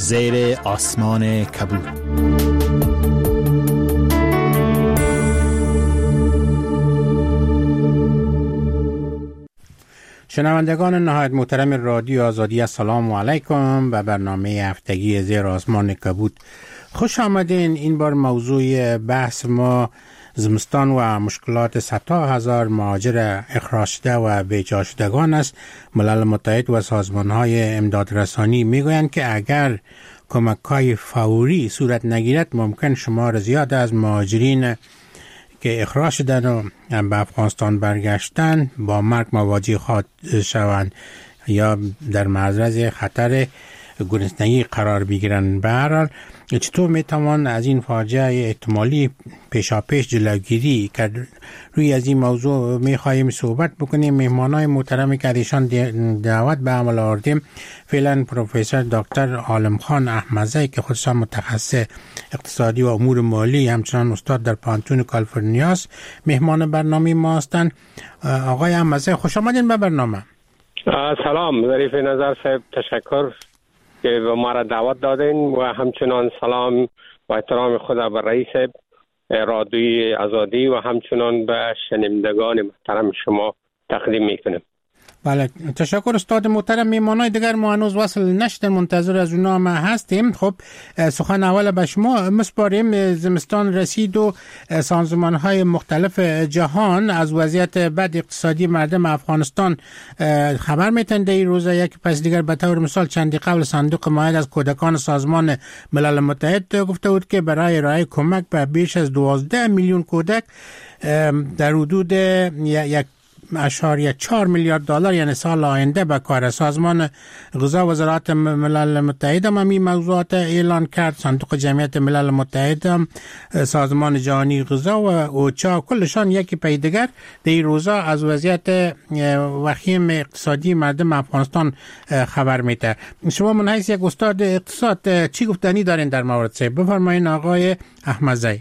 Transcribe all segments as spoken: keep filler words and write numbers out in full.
زیر آسمان کبود. شنوندگان نهایت محترم رادیو آزادی، السلام علیکم و برنامه هفتگی زیر آسمان کبود خوش آمدین. این بار موضوع بحث ما زمستان و مشکلات صدها هزار مهاجر اخراج شده و بیجا شدگان است. ملل متحد و سازمان‌های امدادرسانی میگویند که اگر کمک‌های فوری صورت نگیرد ممکن شمار زیاد از مهاجرین که اخراج شدن و به افغانستان برگشتن با مرگ مواجه خواهد شوند یا در معرض خطر گرسنگی قرار بگیرند. به هر حال چطور میتوان از این فاجعه احتمالی پیشاپیش جلوگیری کرد؟ روی از این موضوع میخواهیم صحبت بکنیم. مهمانای محترمی که ایشان دعوت به عمل آوردیم فعلا پروفسور دکتر عالمخان احمدزی که خودشان متخصص اقتصادی و امور مالی همچنان استاد در پانتون کالیفرنیا است مهمان برنامه ما هستند. آقای احمدزی خوش آمدین به برنامه. سلام ظریف نظر صاحب، تشکر که به ما را دعوت دادین و همچنان سلام و احترام خدا به رئیس رادیوی آزادی و همچنان به شنوندگان محترم شما تقدیم میکنم. بله تشکر استاد محترم. میمانای دیگر ما هنوز وصل نشدن، منتظر از اونا ما هستیم. خب سخن اول به شما مسپاریم. زمستان رسید و سازمان‌های مختلف جهان از وضعیت بد اقتصادی مردم افغانستان خبر میتن. در این روزا یک پس دیگر به طور مثال چندی قبل صندوق معاهد از کودکان سازمان ملل متحد گفته بود که برای ارائه کمک به بیش از دوازده میلیون کودک در حدود یک اشاریه چهار میلیارد دلار یعنی سال آینده به کار. سازمان غذا وزارت ملل متحد هم این موضوعات اعلان کرد. صندوق جمعیت ملل متحد هم، سازمان جهانی غذا و اوچا کلشان یکی پی دیگر در این روزا از وضعیت وخیم اقتصادی مردم افغانستان خبر میده. شما من حیث یک استاد اقتصاد چی گفتنی دارین در مورد سه؟ بفرمایین آقای احمدزی.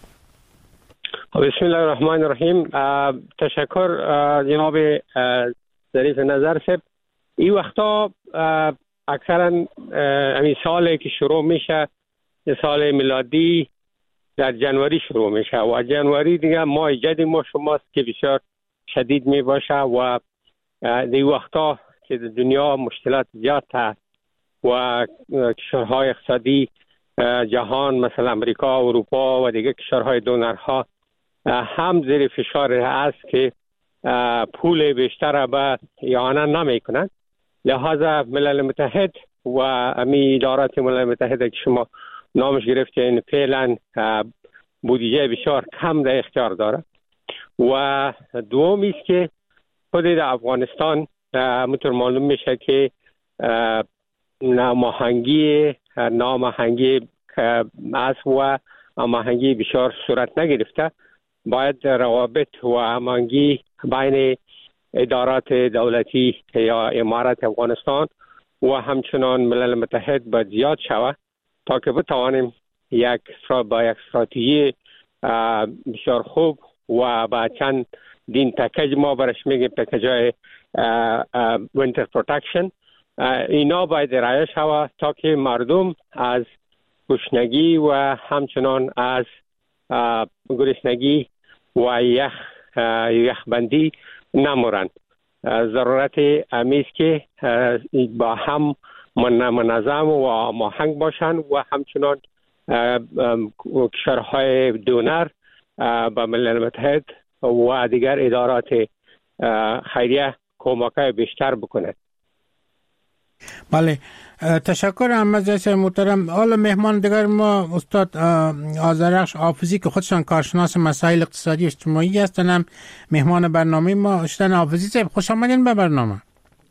بسم الله الرحمن الرحیم. تشکر جناب ظریف نظر صاحب. این وقتا اکثرا همین سالی که شروع میشه سال میلادی در جنوری شروع میشه و جنوری دیگه ماه جدید ما شماست که بسیار شدید می باشه و این وقتا که دنیا مشکلات زیاد هست و کشورهای اقتصادی جهان مثل امریکا، اروپا و دیگه کشورهای دونرها هم زیر فشار است که پول بیشتر به اعانه نمی کنند. لحاظا ملل متحد و امی ادارات ملل متحد که شما نامش گرفتین فعلا بودجه بسیار کم در اختیار داره و دومی است که خود در افغانستان همونطور معلوم میشه که ناماهنگی ناماهنگی است و ناماهنگی بسیار صورت نگرفته. باید روابط و هماهنگی بین ادارات دولتی یا امارات افغانستان و همچنان ملل متحد باید زیاد شود تا که بتوانیم یک با یک استراتژی بسیار خوب و با چند دین پکیج ما برش میگیم پکیج‌های وینتر پروتکشن اینا باید رعایت شود تا که مردم از گشنگی و همچنان از گرسنگی و یخ یخبندی نمورند. ضرورت امیز که با هم منظم و ماهنگ باشند و همچنان کشورهای دونر با ملل متحد و دیگر ادارات خیریه کمک‌های بیشتر بکنند. بله تشکر احمدزی محترم. حالا مهمان دیگر ما استاد آذرخش حافظی که خودشان کارشناس مسائل اقتصادی اجتماعی هستند هم مهمان برنامه ما شدن. حافظی صاحب خوش آمدین به برنامه.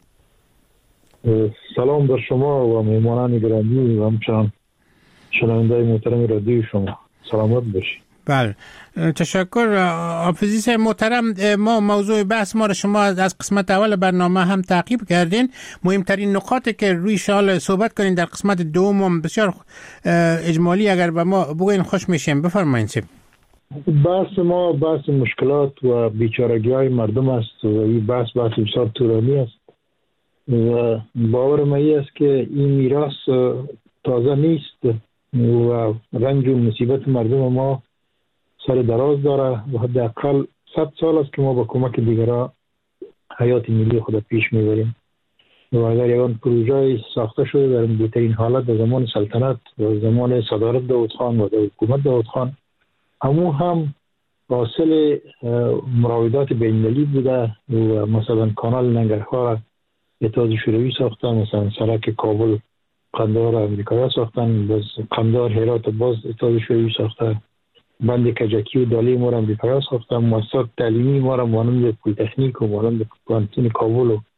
سلام بر شما و مهمانان گرامی و همچنان شنونده‌های محترم رادیو شما. سلامت باشید. بله تشکر حافظی صاحب محترم. ما موضوع بحث ما را شما از قسمت اول برنامه هم تعقیب کردین. مهمترین نکاتی که روی شال صحبت کنین در قسمت دوم بسیار اجمالی اگر به ما بگوین خوش میشیم. بفرمایید. بحث ما بحث مشکلات و بیچارگی های مردم است و این بحث بحث بسیار طولانی است و باور من است که این میراث تازه نیست و رنج و مصیبت مردم ما سر دراز داره و حداقل صد سال است که ما با کمک دیگران حیات ملی خود پیش میبریم و اگر یکان پروژه ساخته شده در بهترین حالت در زمان سلطنت و زمان صدارت داود خان و در حکومت داود خان، همو هم حاصل مراودات بین‌المللی بوده و مثلا کانال ننگرهار اتحاد شوروی ساختن، مثلا سرک کابل قندهار امریکایی ساختن، باز قندهار هرات باز اتحاد شوروی ساخته، بند کجکی و دالی ما را امریکایی ساختن، مؤسسات تعلیمی ما را مانند پلی‌تکنیک و مانند پوهنتون کابل و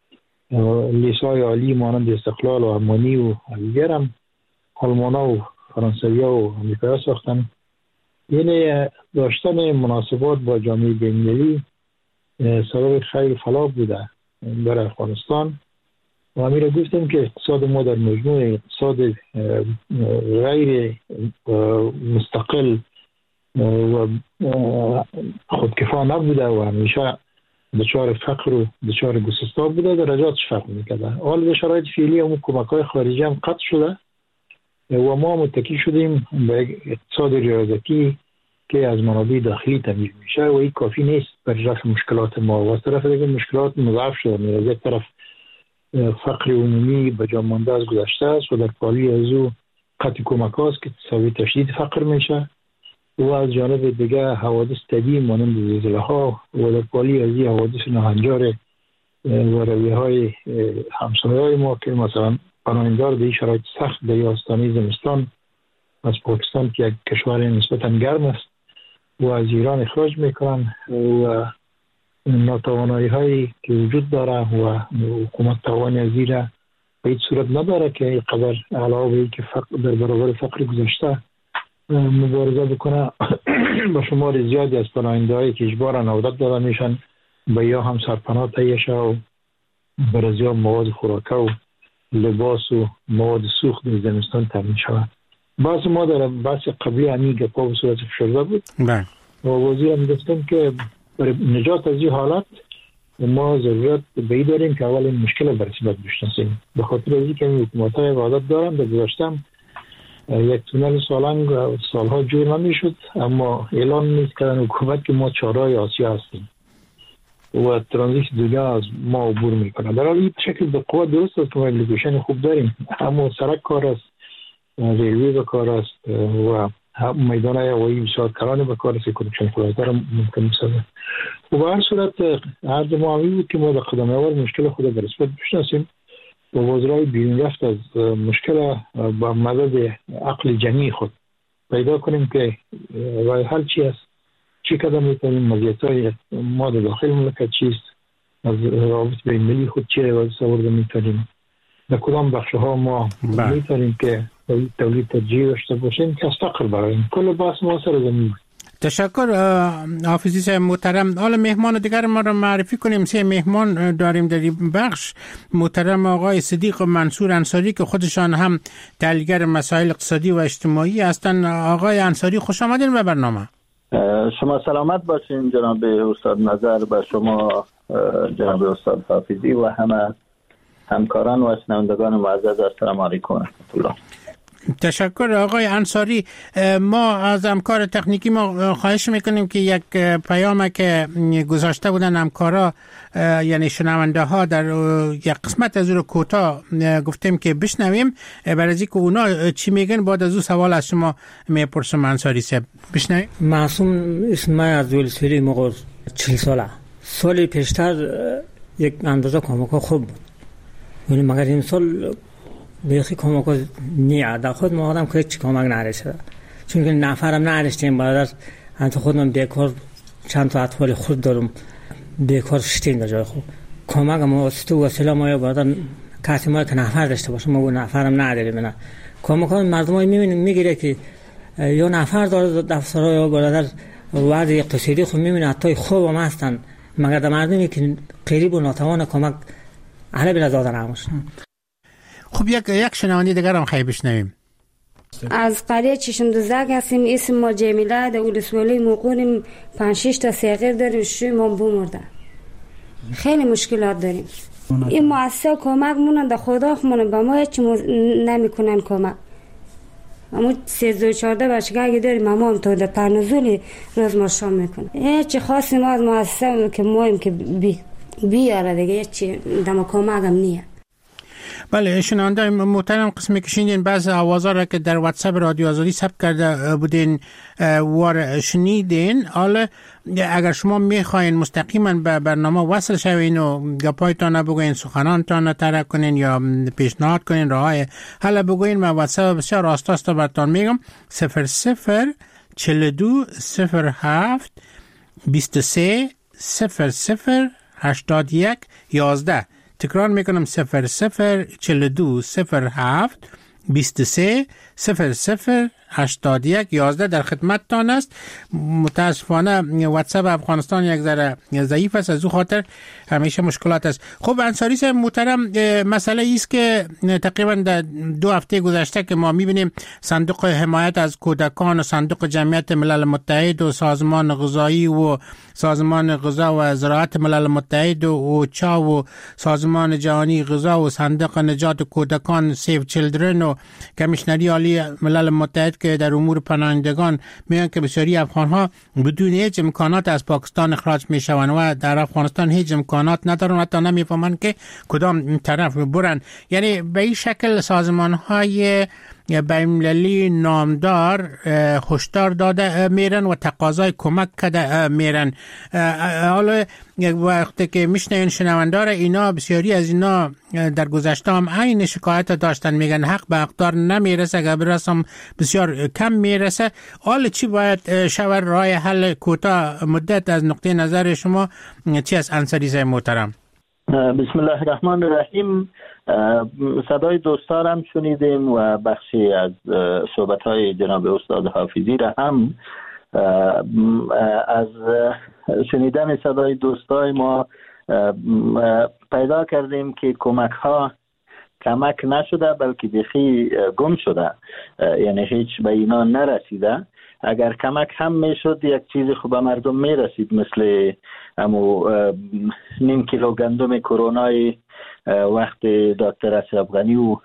لیسای عالی مانند استقلال و امانی و دیگر هم آلمانا و فرانسویا و امریکایی ساختن. یعنی داشتن مناسبات با جامعه بین‌المللی سبب خیر فلاح بوده در افغانستان و همین را گفتیم که اقتصاد ما در مجموع اقتصاد غیر مستقل و خودکفا نبوده و همیشه دچار فقر و دچار گسستا بوده، درجاتش فرق میکرده. حال به شرایط فعلی هم کمک‌های خارجی هم قطع شده و ما متکی شدیم به اقتصاد ریاضتی که از منابع داخلی تامین میشه و این کافی نیست برای رفع مشکلات ما و از طرف دیگه مشکلات مضاعف شده. از یک طرف فقر عمومی به جا مانده از گذشته است و در پالی از او قطع کمک هاست که تساوی تشدید فقر میشه و از جانب دیگه حوادث طبیعی مانند زلزله ها و در پالی از این حوادث ناهنجار و رویه های همسایه های ما که مثلا پناهندگان در شرایط سخت در آستانه زمستان از پاکستان که یک کشور نسبتا گرم است و از ایران اخراج میکنن و ناتوانایی هایی که وجود داره و حکومت توانی از این به هیچ صورت نداره که اینقدر علاوه بر که فقر در برابر فقر گذشته مبارزه بکنه. با شمار زیادی از پناهنده‌هایی که اجبارا عودت دادن میشن به یا هم سرپناه تهیه شه و برای مواد خوراکه و لباس و مواد سوخت در زمستان تامین شود. بعض ما در بحث قبلی همی گپا به صورت فشرده بود و وزیر هم گفتم که برای نجات از این حالت ما ضرورت به این داریم که اول این مشکل برسیبت بشناسیم. به خاطر از این که حکومت های عادت دارن در گذاشتم یک تونل سالنگ سالها جور نمی شد اما اعلان نیست کردن حکومت که ما چهارراه آسیا هستیم و ترانزیت دنیا از ما عبور میکنه. در حال این شکل به قوت درست است که ما لوکیشن خوب داریم، اما سرک کار است، ریلوی به کار است و میدان هوایی بسیار کرانه به کار است که کنکشن خودتر ممکن بسازه. و به هر صورت عرض ما همی بود که ما به قدم اول مشکل خود به رسمیت بشناسیم و وزرای بیرون رفت از مشکل با مدد عقل جمعی خود پیدا کنیم که راه حل چی است، چی قدم میتونیم، مزیت‌های ما در داخل مملکت چیست، از روابط بین‌المللی خود چی روابط سوارده میتونیم، در کدام بخشها ما میتونیم که تولید ترجیح داشته باشیم که از فقر براییم. کل بحث ما سر زمین بود. تشکر حافظی صاحب محترم. حالا مهمان دیگر ما را معرفی کنیم. سه مهمان داریم در این بخش. محترم آقای صدیق منصور انصاری که خودشان هم تحلیلگر مسائل اقتصادی و اجتماعی هستند. آقای انصاری خوش آمدین به برنامه. شما سلامت باشین جناب استاد نظر، به شما جناب استاد حافظی و همه همکاران و شنوندگان معزز السلام علیکم و رحمت الله. تشکر آقای انصاری. ما از همکار تکنیکی ما خواهش میکنیم که یک پیام که گذاشته بودن همکارا یعنی شنونده ها در یک قسمت از او رو کوتاه گفتیم که بشنویم، برای از اینکه اونا چی میگن بعد از او سوال از شما میپرسم. انصاری صاحب بشنویم. معصوم اسم از ولسفری مقر چهل ساله سال پیشتر یک اندازه کمک خوب بود ولی مگر این سال بیخی کمک نیه در خود ما آدم که چی کمک نرسیده چون که نفرم نرسیدیم برادر انت خودم بیکار چند تا اطفال خود دارم بیکار شدیم در جای خوب کمک ما واسطه وسیله ما یا برادر کسی ما که نفر داشته باشه ما نفرم نداریم. نه کمک ها مردم های میبینیم میگیره که یا نفر داره دفترها یا برادر وضع اقتصادی خود میبینه حتی خوب هم هستن مگر در مردمی که قریب و ناتوان کمک اهل بلا دادن همش. خب یک یک شنونده دیگر هم خیلی بشنویم. از قریه چشم دوزک هستیم. اسم ما جمیله در ولسوالی موقعیم. پنج شش تا صغیر داریم. شوی ما بمرده. خیلی مشکلات داریم. این مؤسسه کمک مونن در خدا خمونن به ما هیچ نمیکنن کمک. اما سیزده و چهارده بچگاه اگه داریم اما هم تا در پرنزولی روز ما شام میکنه. هیچی خاصی ما از مؤسسه که مایم که بی بیاره دیگه هیچی دم کمکم نیه. بله شنونده محترم قسمی که شنیدین بعض آوازها را که در واتساپ رادیو آزادی ثبت کرده بودین و شنیدین. حالا اگر شما میخواین مستقیما به برنامه وصل شوین و گپایتان بگوین، سخنانتان طرح کنین یا پیشنهاد کنین، راهای حالا بگوین، من واتساپ بسیار راستاست براتون میگم صفر صفر چهل و دو صفر هفت بیست و سه صفر صفر هشتاد و یک یازده. تکرار میکنم صفر صفر چهل و دو صفر هفت بیست و سه صفر صفر هشتاد و یک یازده در خدمتتان است. متاسفانه واتساپ افغانستان یک ذره ضعیف است، از او خاطر همیشه مشکلات است. خب انصاری صاحب محترم، مسئله ایست که تقریبا در دو هفته گذشته که ما میبینیم صندوق حمایت از کودکان و صندوق جمعیت ملل متحد و سازمان غذایی و سازمان غذا و زراعت ملل متحد و اوچا و سازمان جهانی غذا و صندوق نجات کودکان سیو چیلدرن و کمیشنری عالی ملل متحد که در امور پناهندگان میگن که بسیاری افغان‌ها بدون هیچ امکانات از پاکستان اخراج میشوند و در افغانستان هیچ امکانات ندارن، حتی نمیفهمن که کدام طرف برن. یعنی به این شکل سازمان‌های بین‌المللی نامدار هشدار داده میرن و تقاضای کمک کرده میرن. حالا وقتی که میشنین شنوندار اینا، بسیاری از اینا در گذشته هم عین شکایت داشتن، میگن حق به حقدار نمیرسه، اگر برسم بسیار کم میرسه. حالا چی باید شود؟ راه حل کوتاه مدت از نقطه نظر شما چی است انصاری صاحب محترم؟ بسم الله الرحمن الرحیم. صدای دوستارم شنیدیم و بخشی از صحبت‌های جناب استاد حافظی را هم از شنیدن صدای دوستای ما پیدا کردیم که کمک ها کمک نشده بلکه بیخی گم شده، یعنی هیچ به اینا نرسیده. اگر کمک هم میشد یک چیز خوب به مردم میرسید، مثل امو نیم کیلو گندم کرونای وقت دکتر اشرف غنی و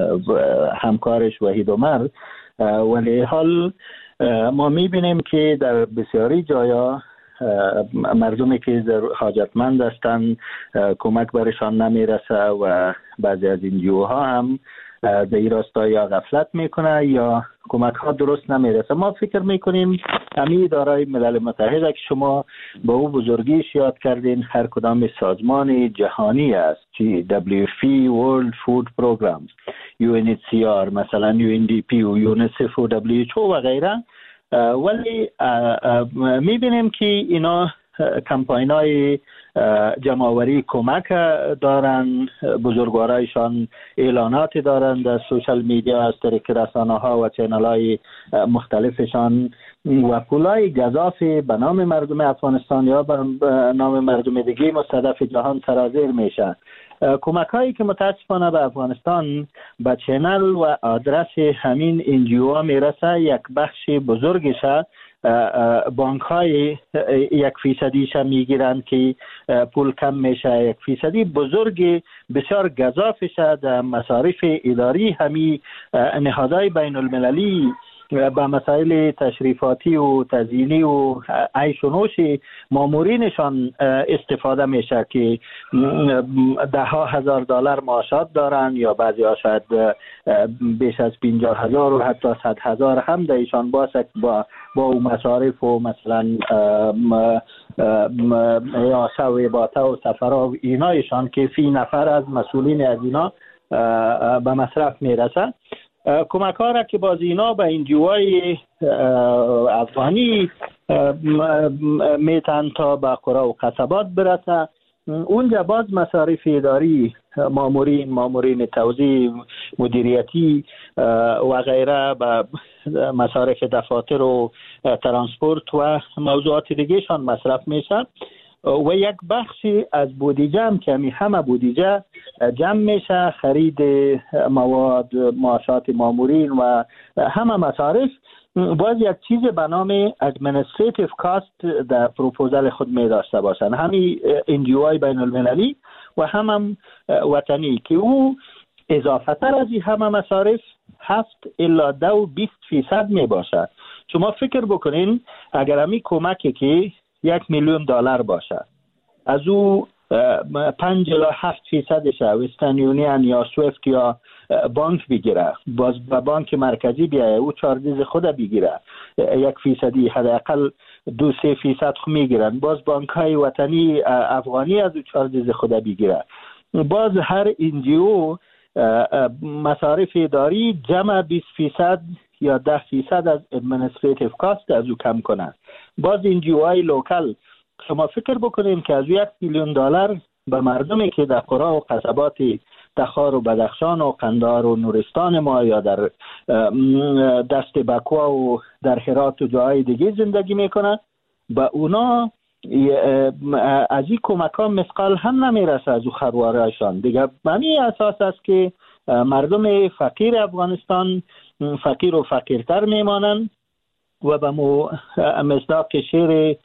همکارش وحید عمر. ولی حال ما میبینیم که در بسیاری جایا مردمی که حاجتمند هستند کمک برشان نمیرسه و بعضی از این جوها هم در این راستا یا غفلت میکنه یا کمک ها درست نمیرسه. ما فکر میکنیم همین اداره ملل متحد که شما با او بزرگیش یاد کردین، هر کدام سازمان جهانی است، چی دبلیو اف پی World Food Program، یو ان اچ سی آر مثلا، یو ان دی پی و یونیسف و دبلیو اچ او و غیره. ولی میبینیم که اینا کمپاین های جمع‌آوری کمک دارن، بزرگوارایشان اعلانات دارن در سوشال میدیا از طریق رسانه ها و چینل های مختلفشان و پولای گزاف به نام مردم افغانستان یا به نام مردم دیگه مستضعف جهان سرازیر میشه. کمک هایی که متاسفانه به افغانستان به چینل و آدرس همین انجیو ها میرسه، یک بخش بزرگشه بانک های یک فیصدیش میگیرند که پول کم میشه، یک فیصدی بزرگ بسیار گزافشه در مصارف اداری همی نهادهای بین المللی با مسائل تشریفاتی و تزیینی و عیش و نوش مامورینشان استفاده میشه که ده ها هزار دلار معاشات دارن یا بعضی ها شاید بیش از پنجاه هزار و حتی صد هزار هم دایشان باشه با با مصارف و مثلا یا شویباته و سفرها و اینایشان که فی نفر از مسئولین از اینا به مصرف میرسه. کمک ها را که باز اینا به انجیوهای افغانی میتن تا به قرى و قصبات برسه، اونجا باز مصارف اداری، مامورین مامورین توزیع، مدیریتی و غیره به مصارف دفاتر و ترانسپورت و موضوعات دیگه شان مصرف میشه و یک بخشی از بودجه هم که همی همه بودجه جمع میشه خرید مواد، معاشات مامورین و همه مصارف. باز یک چیز به نام administrative cost در پروپوزال خود می داشته باشن، همین انجیوهای بین المللی و هم, هم وطنی که او اضافتر از این همه مصارف هفت الا دو بیست فیصد می باشد. شما فکر بکنین اگر همی کمکی که یک میلیون دلار باشه، از او پنج الا هفت فیصدش وسترن یونین یا سویفت یا بانک بگیره، باز به بانک مرکزی بیایه او چارجز خود بگیره یک فیصدی، حداقل دو سه فیصد خود میگیرن، باز بانک های وطنی افغانی از او چارجز خود بگیره، باز هر انجیو مصارف اداری جمع بیست فیصد یا ده فیصد از ادمنستریتیو کاست از او کم کنند. باز انجیو های لوکال شما فکر بکنین که از یک میلیون دلار به مردمی که در قرى و قصبات تخار و بدخشان و قندهار و نورستان ما یا در دشت بکوا و در هرات و جاهای دیگه زندگی میکنن، با اونا از این کمک ها مثقال هم نمیرسه از او خروارهشان دیگه. بمی اساس است که مردم فقیر افغانستان فقیر و فقیرتر میمانند و به مصداق شعر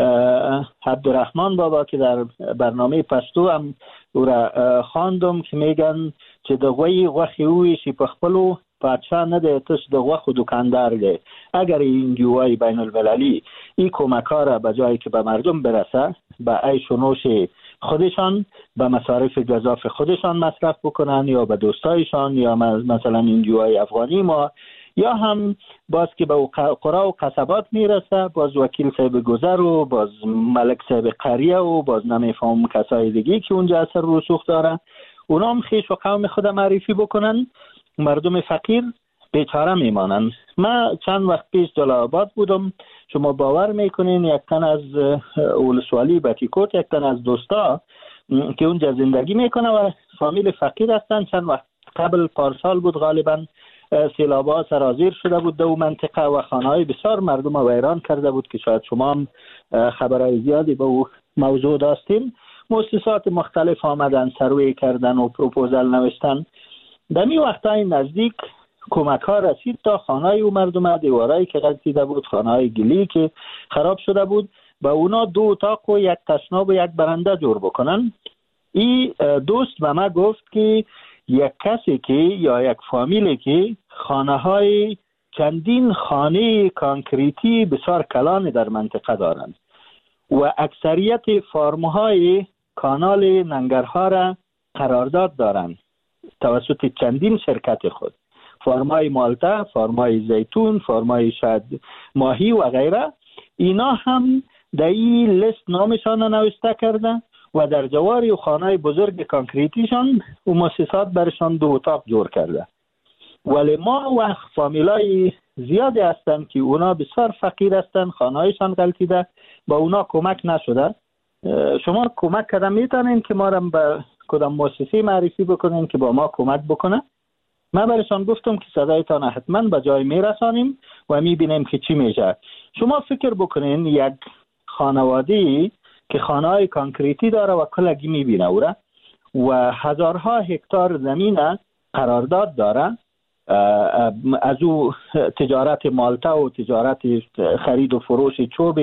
عبدالرحمن بابا که در برنامه پشتو هم او را خواندم که میگن چې د غوی غوښې وویشي په خپلو پادشاه نه دی تش د غوښو دکاندار دی. اگر این جوای بین المللی این کمک ها را به جایی که به مردم برسه به عیش و نوش خودشان به مصارف گزاف خودشان مصرف بکنن یا به دوستایشان یا مثلا این جوای افغانی ما، یا هم باز که به قرى و قصبات میرسه باز وکیل صاحب گذر و باز ملک صاحب قریه و باز نمیفهم کسای دیگه که اونجا اثر رسوخ داره، اونا هم خیش و قوم خود معرفی بکنن، مردم فقیر بیچاره میمانن. من چند وقت پیش جلال آباد بودم، شما باور میکنین یک تن از ولسوالی بتیکوت، یک تن از دوستا که اونجا زندگی میکنه و فامیل فقیر هستن، چند وقت قبل پارسال بود غالبا سیلابا سرازیر شده بود در منطقه و خانه‌های بسیار مردم رو ویران کرده بود که شاید شما هم خبرهای زیادی به او موضوع داشتین. مؤسسات مختلف آمدن سروی کردن و پروپوزل نوشتن. در می وقتای نزدیک کمک ها رسید تا خانه‌های او مردم، دیوارایی که غلطیده بود، خانه‌های گلی که خراب شده بود، با اونا دو اتاق و یک تشناب و یک برنده جور بکنن. این دوست به ما گفت که یک کسی که یا یک فامیلی که خانه های چندین خانه کانکریتی بسیار کلان در منطقه دارند و اکثریت فارم های کانال ننگرها را قرارداد دارند توسط چندین شرکت خود، فارم های مالتا، فارم های زیتون، فارم های شاید ماهی و غیره. اینا هم در این لیست نامشان نوشته کرده و در جواری و خانه بزرگ کانکریتیشان و مؤسسات برشان دو اتاق جور کرده. ولی ما و فامیلای زیادی هستند که اونا بسیار فقیر هستند، خانهایشان غلطیده، با اونا کمک نشده. شما کمک کردن میتونین که ما را به کدام مؤسسه معرفی بکنین که با ما کمک بکنه؟ من برشان گفتم که صدایتان حتما به جای میرسانیم و میبینیم که چی میشه. شما فکر بکنین یک خانواده که خانه‌های کانکریتی داره و کلگی میبینه او را و هزارها هکتار زمین قرارداد داره، از او تجارت مالتا و تجارت خرید و فروش چوب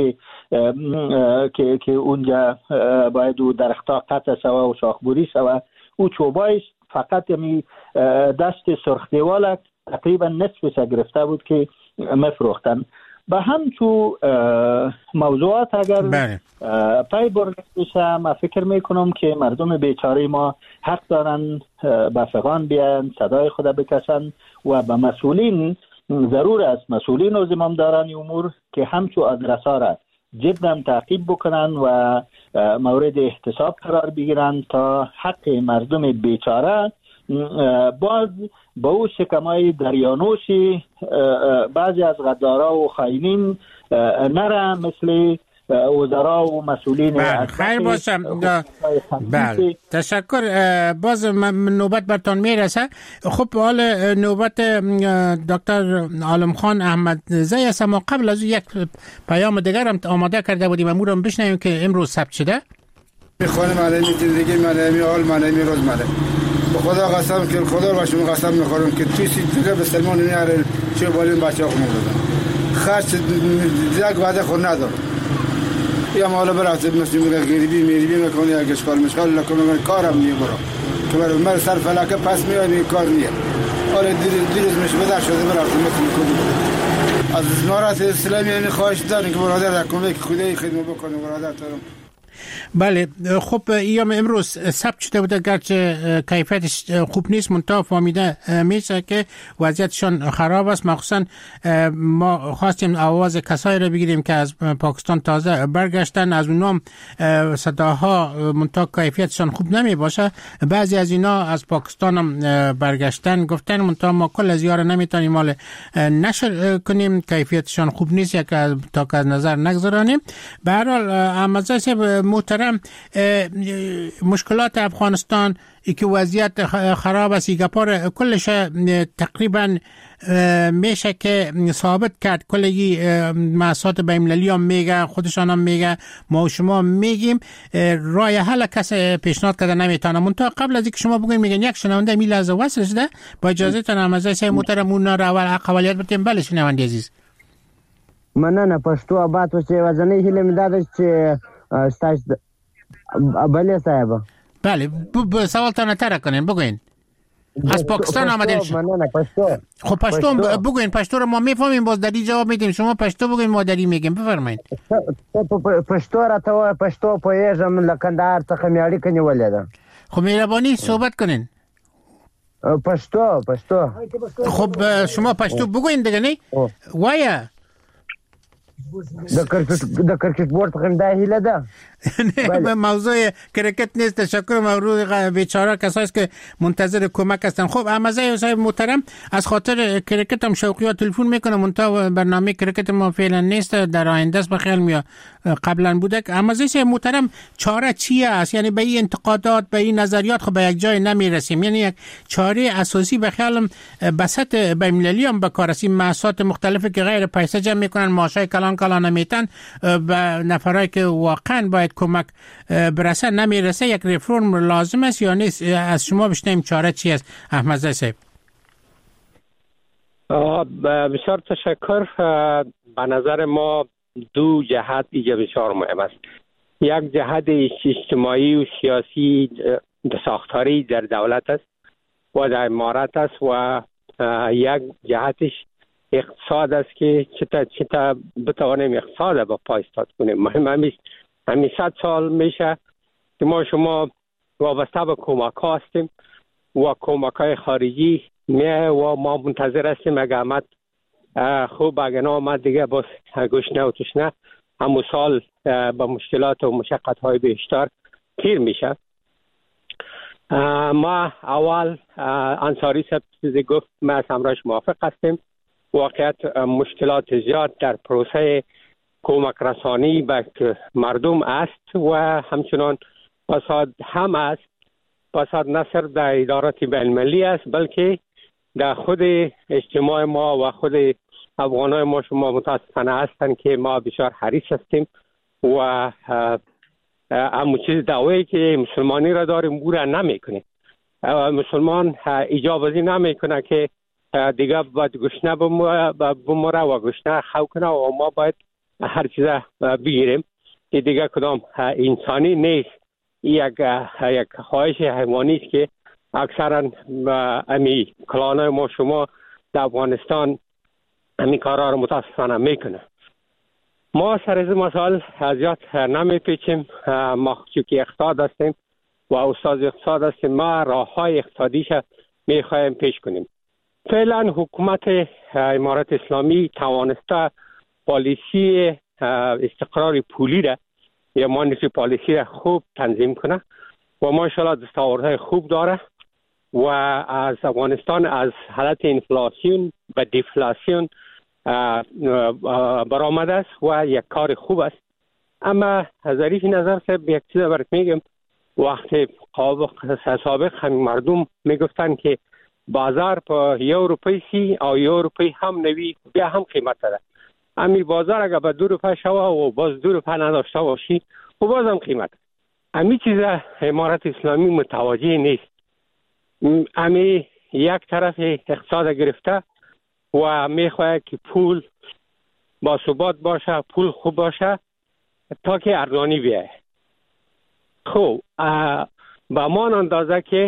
که که اونجا باید او درختها قطع سوا و شاخبوری سوا، او چوبایش فقط می دست سرخ دیوالک تقریبا نصفش گرفته بود که مفروختن. به همچو موضوعات اگر پای برده بشه، من فکر میکنم که مردم بیچاره ما حق دارن به فغان بیان، صدای خود بکشن و به مسئولین ضرور است، مسئولین و زمامداران امور که همچو آدرسا را جدا تعقیب بکنن و مورد احتساب قرار بگیرن تا حق مردم بیچاره باز با او شکمای دریانوشی بعضی از غدارا و خائنین نره مثل وزرا و مسئولین. خیر باشم. بله تشکر. باز نوبت برتان میرسه. خب حال نوبت دکتر عالم خان احمد زی است، ما قبل از یک پیام دیگر هم آماده کرده بودیم امور هم بشنویم که امروز ثبت شده. خانم علیمی زندگی معنی حال معنی روز معنی به خدا قسم که خدا و شما قسم میخورم که توی دیگه به سلمان نمیاره چه بالین بچه‌ها خونه بودن خرج یک وعده خود ندارم یا مالا برات مثل میگه غریبی میریبی میکنه یا اشکال مشکل لکن کارم میبرم که برای مر سر فلکه پس میاد این کار نیه. آره دیروز مش بدر شده برفتم میکنم. از نارات اسلامی یعنی خواهش داریم که برادر در کمک خدای خدمت بکنه برادر ترم. بله خب ایام امروز ثبت شده بوده گرچه کیفیتش خوب نیست منتها فهمیده میشه که وضعیتشان خراب است. مخصوصا ما خواستیم آواز کسایی رو بگیریم که از پاکستان تازه برگشتن، از اونام صداها منتها کیفیتشان خوب نمی باشه. بعضی از اینا از پاکستان هم برگشتن گفتن منتها ما کل از یار نمیتونیم مال نشر کنیم، کیفیتشان خوب نیست یک تا که از نظر نگذارانیم. به هر حال امازه محترم مشکلات افغانستان ای که وضعیت خراب است ایگپار کلش تقریبا میشه که ثابت کرد. کلی مؤسسات بین‌المللی هم میگه، خودشان هم میگه، ما و شما میگیم راه حل کسی پیشنهاد کرده نمیتونه. منتها قبل از اینکه شما بگین میگن یک شنونده می لحظه وصل شده با اجازه تان امازه محترم اون را اول قوالیت بتیم. بله شنونده عزیز مننه. پښتو آباد او چې وزنی هله می داده چې استاد بله صاحب. بله سوال تان تر کنین بگوین. از پاکستان آمدین شما. مننه پښتو. خب پښتو بگوین، پښتو رو ما میفهمیم باز دری جواب میدیم، شما پښتو بگوین ما دری میگیم. بفرمایید. پښتو راته وای، پښتو پوهیږم له کندهار څخه مې اړیکه نیولې ده. خب مهربانی صحبت کنین. پښتو پښتو. خب شما پښتو بگوین دیگه نه وایا. د کرکټ د کرکټ بورډ څخه دا هیله ده. نه موضوع کرکت نیست. تشکر مورد بیچاره کسایی که منتظر کمک هستن. خب امازه صاحب محترم از خاطر کرکت هم شوقیات تلفن میکنه منتها برنامه کرکت ما فعلا نیست، در آینده است بخیال میاد قبلا بوده. امازه صاحب محترم چاره چیه است؟ یعنی به این انتقادات به این نظریات خب به یک جای نمیرسیم. یعنی یک چاره اساسی بخیالم بسط بین‌المللی هم به کار است. این مؤسسات مختلفی که غیر پیسه جمع میکنن ماشای کلان کلان میتن به نفرایی که واقعا باید کمک برسه نمیرسه. یک ریفرم لازم است یا نیست؟ از شما بشنویم چاره چی است احمدزاده صاحب. بسیار تشکر. به نظر ما دو جهت اینجا بسیار مهم است. یک جهت اجتماعی و سیاسی ساختاری در دولت است و در امارات است و یک جهتش اقتصاد است که چطور چطور بتوانیم اقتصاد با پای ایستاد کنیم. مهم همیست همین صد سال میشه که ما شما وابسته به کمک ها هستیم و کمک های خارجی میه و ما منتظر هستیم اگه آمد خوب، اگه نه آمد دیگه باز گشنه و تشنه همون سال با مشکلات و مشقت های بیشتر تیر میشه. ما اول انصاری صاحب چیزی گفت، ما از همراهش موافق هستیم. واقعیت مشکلات زیاد در پروسه کمک رسانی به مردم است و همچنان فساد هم است. فساد نه صرف در ادارات بین‌المللی است بلکه در خود اجتماع ما و خود افغانای ما شما متاسفانه هستند که ما بسیار حریص هستیم و همون چیز دعوایی که مسلمانی را داریم او را نمیکنه. مسلمان اجابه نمیکنه که دیگه باید گشنه بموره و گشنه خو کنه و ما باید هر چیز بگیریم که دیگه کدام انسانی نیست. یک یک خواهش حیوانی است که اکثرا امی کلانای ما شما در افغانستان امی کارا رو متاسفانه میکنه. ما سر از مسائل زیاد نمیپیچیم. ما چونکه اقتصاد هستیم و استاد اقتصاد هستیم، ما راه های اقتصادیش میخوایم پیش کنیم. فعلا حکومت امارات اسلامی توانسته پالیسی استقرار پولی را یا مانیتری پالیسی را خوب تنظیم کنه و ماشاءالله دستاوردهای خوب داره و از افغانستان از حالت انفلاسیون و دیفلاسیون برآمده است و یک کار خوب است. اما ظریف نظر صاحب یک چیز برات میگم. وقتی سابق همین مردم میگفتن که بازار په یو روپۍ سی او یو روپۍ هم نوي بیا هم قیمت ده. امی بازار اگر به دو روپۍ شوه و باز دو روپۍ نداشته باشی و باز هم قیمت. امی چیز امارت اسلامی متوجه نیست. امی یک طرف اقتصاد گرفته و میخواه که پول با ثبات باشه، پول خوب باشه تا که ارزانی بیایه. خب با مان اندازه که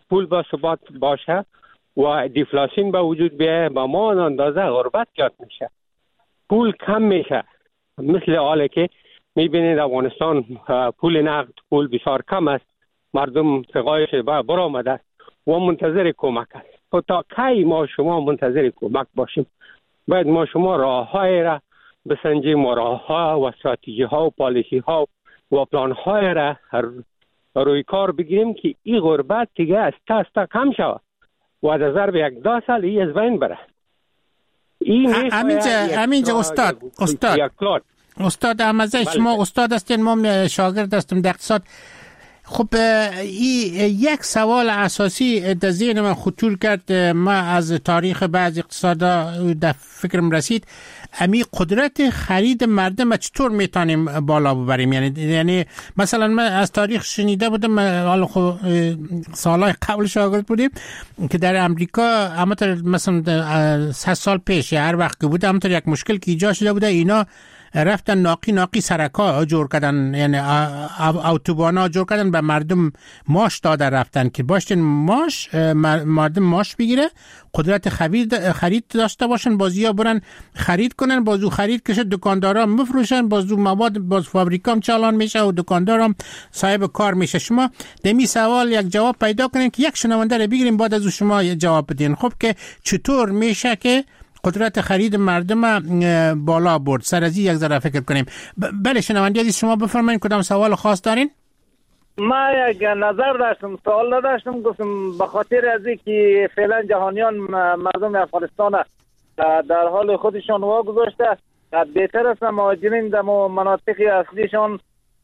پول با ثبات باشه و دیفلاسیون به وجود بیایه، با ما اندازه غربت زیاد میشه، پول کم میشه. مثل حاله که میبینید افغانستان پول نقد پول بسیار کم است، مردم تقایش برآمده و منتظر کمک است. خب تا کی ما شما منتظر کمک باشیم؟ باید ما شما راه های را بسنجیم و راه ها و استراتژی ها و پالیسی ها و پلان های را روی کار بگیریم که این غربت دیگه از تا تا کم شود و در ضرب یک دو سال این از بین بره. همینجا همینجا استاد استاد استاد احمدزی شما استاد هستین، ما شاگرد هستم در اقتصاد. خب این یک سوال اساسی در ذهن من خطور کرد، ما از تاریخ بعض اقتصادا در فکرم رسید، امی قدرت خرید مردم چطور میتونیم بالا ببریم؟ یعنی یعنی مثلا من از تاریخ شنیده بودم، حالا خب سالهای قبل شاگرد بودیم که در امریکا همونطور مثلا صد سال پیش یا هر وقت که بود همونطور یک مشکل که ایجاد شده بوده، اینا رفتن ناقی ناقی سرکا جور کردن، یعنی اتوبانا جور کردن، به مردم ماش داده رفتن که باشین ماش مردم ماش بگیره، قدرت خرید خرید داشته باشن، بازیا برن خرید کنن، بازو خرید کشه، دکاندارا مفروشن، بازو مواد باز فابریکام چالان میشه و دکاندارام صاحب کار میشه. شما دمی سوال یک جواب پیدا کنین که یک شنونده رو بگیریم بعد از شما جواب بدین. خب که چطور میشه که قدرت خرید مردم بالا برد؟ سر از یک ذره فکر کنیم. بله شنونده عزیز شما بفرمایید کدام سوال خاص دارین؟ ما یک نظر داشتم، سوال داشتم، گفتم به خاطر از اینکه فعلا جهانیان مردم افغانستان در حال خودشان واگذاشته، بهتر است مهاجرین در مناطق اصلیشان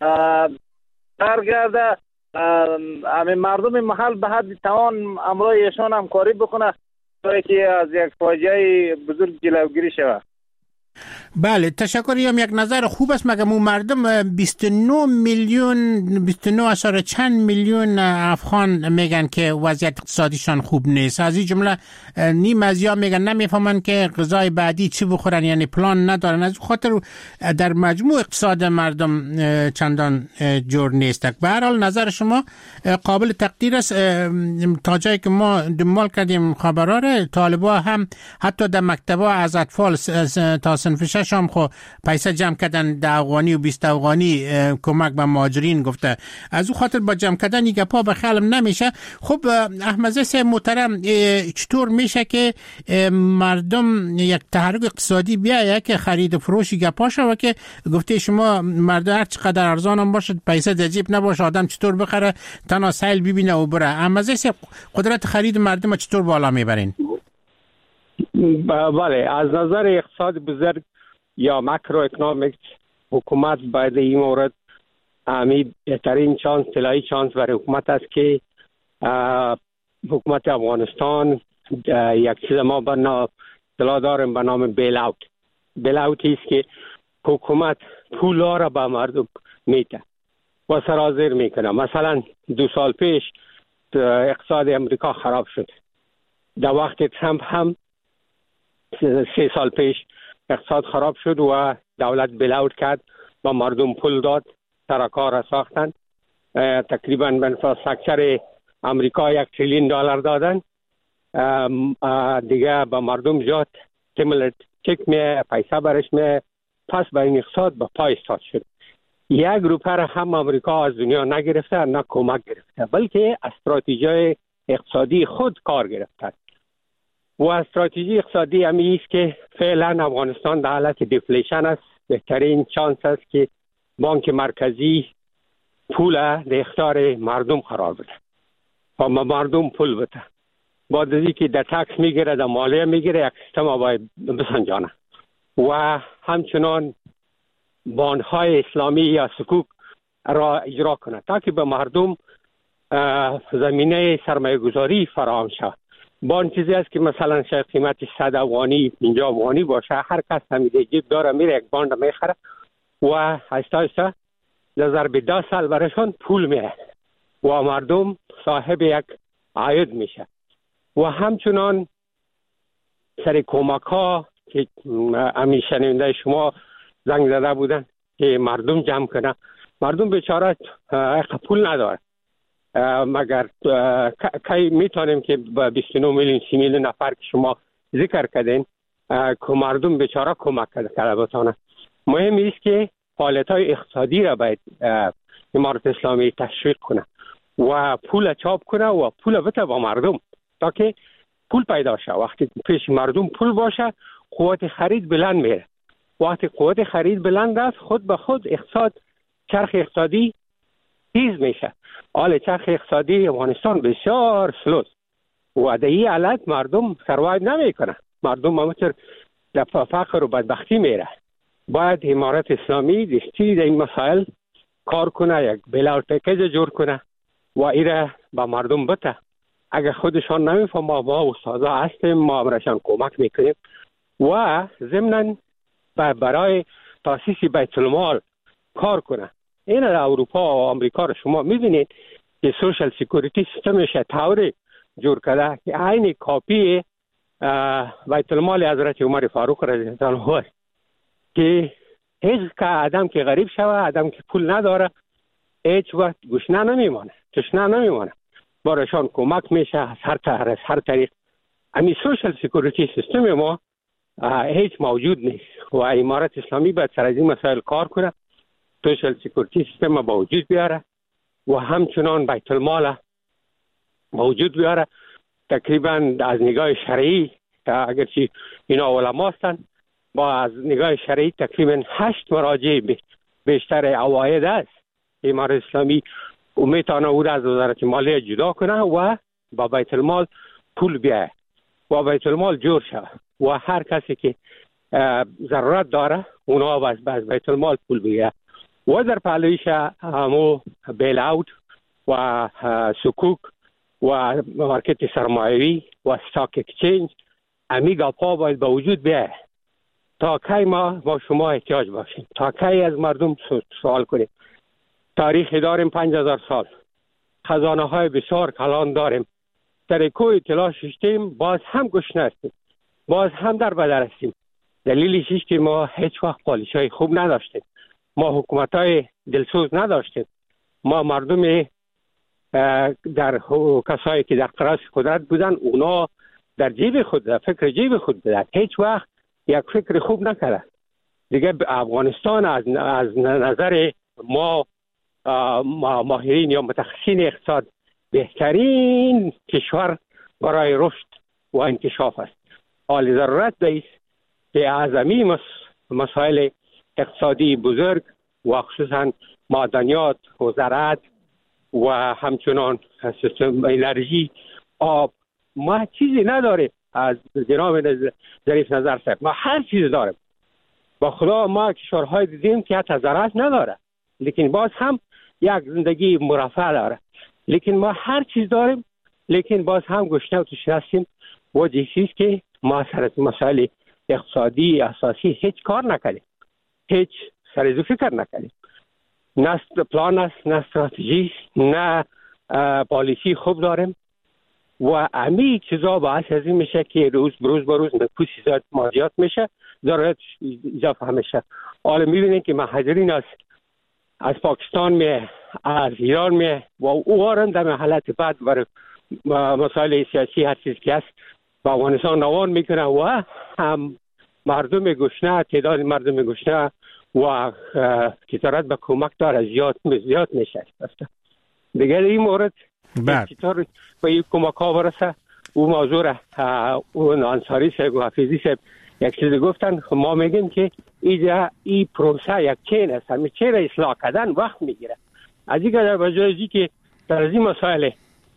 برگرده، همین مردم محل به حد توان امرای ایشان همکاری بکنه تا که از یک فاجعه بزرگ جلوگیری شود. بله تشکر. هم یک نظر خوب است، مگه مو مردم بیست و نه میلیون بیست و نه اشاره چند میلیون افغان میگن که وضعیت اقتصادیشان خوب نیست، از این جمله نیم از یا میگن نمیفهمن که غذای بعدی چی بخورن، یعنی پلان ندارن. از خاطر در مجموع اقتصاد مردم چندان جور نیست. به هر حال نظر شما قابل تقدیر است. تا جایی که ما دنبال کردیم خبراره، طالبا هم حتی در مکتبا از اطفال تا صنف شش هم خو پیسه جمع کردن ده افغانی و بیست افغانی کمک به مهاجرین گفته. از او خاطر با جمع کردن یک پا به خلم نمیشه. خب احمدزی صاحب محترم، چطور میشه که مردم یک تحرک اقتصادی بیایه که خرید و فروشی گپا شوه که گفته شما مردم هر چقدر ارزان هم باشد پیسه در جیب نباشه، آدم چطور بخره تنها سیل ببینه و بره؟ احمدزی صاحب قدرت خرید مردم چطور بالا میبرین؟ بله، از نظر اقتصاد بزرگ یا ماکرو اکنومیکس حکومت باید این مورد امید بهترین چانس طلایی چانس برای حکومت است که حکومت افغانستان یک چیز ما به نام اطلاع داریم به نام بیل اوت. بیل اوت است که حکومت پولا را به مردم میده و سرازیر میکنه. مثلا دو سال پیش اقتصاد امریکا خراب شد، در وقت ترامپ هم سه سال پیش اقتصاد خراب شد و دولت بلاوت کرد و مردم پول داد، سرکار را ساختن، تقریبا به انفراستراکچر امریکا یک تریلیون دلار دادن دیگه به مردم زیاد استیمولیت چک می پیسه برش می، پس به این اقتصاد به پای استاد شد. یک روپه را هم امریکا از دنیا نگرفته، نه کمک گرفته، بلکه استراتژی اقتصادی خود کار گرفته و استراتژی اقتصادی همی است که فعلا افغانستان در حالت دیفلیشن است. بهترین چانس است که بانک مرکزی پول در اختیار مردم قرار بده و مردم پول بده، بعد از اینکه در تکس میگیره، در مالیه میگیره، یک سیستم باید بسنجانه و همچنان بانک‌های اسلامی یا صکوک را اجرا کنه تا که به مردم زمینه سرمایه گذاری فراهم شود. بان چیزی است که مثلا شاید قیمتش صد افغانی پنجاه افغانی باشه، هر کس همیده جیب داره میره یک باند میخره و آهسته آهسته در ضرب ده سال برایشان پول میره و مردم صاحب یک عاید میشه. و همچنان سر کمک ها که همین شنونده شما زنگ زده بودن که مردم جمع کنه، مردم بیچاره پول نداره مگر کی میتونیم که با بیست و نه میلیون سی میلیون نفر که شما ذکر کردین که مردم بیچاره کمک کرده بتانه. مهم است که فعالیت‌های اقتصادی را باید امارت اسلامی تشویق کنه و پول چاپ کنه و پول بده با مردم تا که پول پیدا شه. وقتی پیش مردم پول باشه قوت خرید بلند میره. وقتی قوت خرید بلند است خود به خود اقتصاد چرخ اقتصادی تیز میشه. حال چرخ اقتصادی افغانستان بسیار سلوست و در این حالت مردم سروایو نمیکنه. مردم همونطور در فقر و بدبختی میره. باید امارت اسلامی دستی در این مسائل کار کنه، یک بیل پکیج جور کنه و ایره به مردم بده. اگر خودشان نمیفهمه ما استادا هستیم، ما برایشان کمک میکنیم و ضمناً برای تاسیس بیت المال کار کنه. این در اروپا و آمریکا رو شما میبینید که سوشال سکیوریتی سیستمش طوری جور کرده که عین کاپی بیت المال حضرت عمر فاروق رضی الله عنه که هیچ که آدم که غریب شوه، آدم که پول نداره هیچ وقت گشنه نمیمانه، تشنه نمیمانه، برایشان کمک میشه از هر طرف، هر طریق. امی سوشال سکیوریتی سیستم ما هیچ موجود نیست و امارت اسلامی باید سر از این مسائل کار کنه، سوشال سکیوریتی سیستم ما با وجود بیاره و همچنان بیت المال با وجود بیاره. تقریبا از نگاه شرعی اگرچه اینا علما هستن با از نگاه شرعی تقریبا هشت مراجع بیشتر عواید است. امارت اسلامی میتونه او را از وزارت مالیه جدا کنه و با بیت المال پول بیاره و بیت المال جور شود و هر کسی که ضرورت داره اونا از بیت المال پول بیاره و در پهلویش همو بیل اوت و سکوک و مارکت سرمایوی و استاک اکسچنج امی گپا باید به وجود بیاره تا کی ما با شما احتیاج باشیم، تا کی از مردم سوال کنیم. تاریخی داریم پنج هزار سال، خزانه های بسیار کلان داریم، در کوی اطلاع ششتیم باز هم گشنه هستیم، باز هم در بدر هستیم. دلیلش است که ما هیچ وقت پالیسی های خوب نداشتیم، ما حکومت های دلسوز نداشتیم، ما مردم در کسایی که در قراس قدرت بودن اونا در جیب خود در فکر جیب خود بودن، هیچ وقت یک فکر خوب نکرده. دیگه افغانستان از از نظر ما ماهرین یا متخصصین اقتصاد بهترین کشور برای رشد و انکشاف است. حال ضرورت است که اعظمی مسائل اقتصادی بزرگ و خصوصا معدنیات و زراعت و همچنان سیستم انرژی، آب، ما چیزی نداریم. از جناب ظریف نظر صاحب ما هر چیز داریم. با خدا ما کشورهای دیدیم که حتی زراعت نداره لیکن باز هم یک زندگی مرفه داره. لیکن ما هر چیز داریم لیکن باز هم گشنه و تشنه هستیم. وجهش است که ما سر مسائل اقتصادی اساسی هیچ کار نکردیم، هیچ سرزو فکر نکردیم. نه پلان است، نه استراتژی، نه پالیسی خوب داریم و امی چیزا باعث از این میشه که روز بروز بروز نفوس زیاد مالیات میشه، ضرورت اضافه میشه. حالا میبینید که مهاجرین از از پاکستان می از ایران می و اوارن در حالت بعد بر مسائل سیاسی هر چیز که است با افغانستان روان میکنه و هم مردم گشنه، تعداد مردم گشنه و که ضرورت به کمک داره زیاد زیاد میشه. دیگه این مورد چطور به این کمک ها برسه او موضوع را اون انصاری صاحب و حفیظی صاحب یک چیز گفتن. ما میگیم که اینجا این پروسه یک چین است، همین چین را اصلاح کردن وقت میگیره. از این که بجای که در این مسائل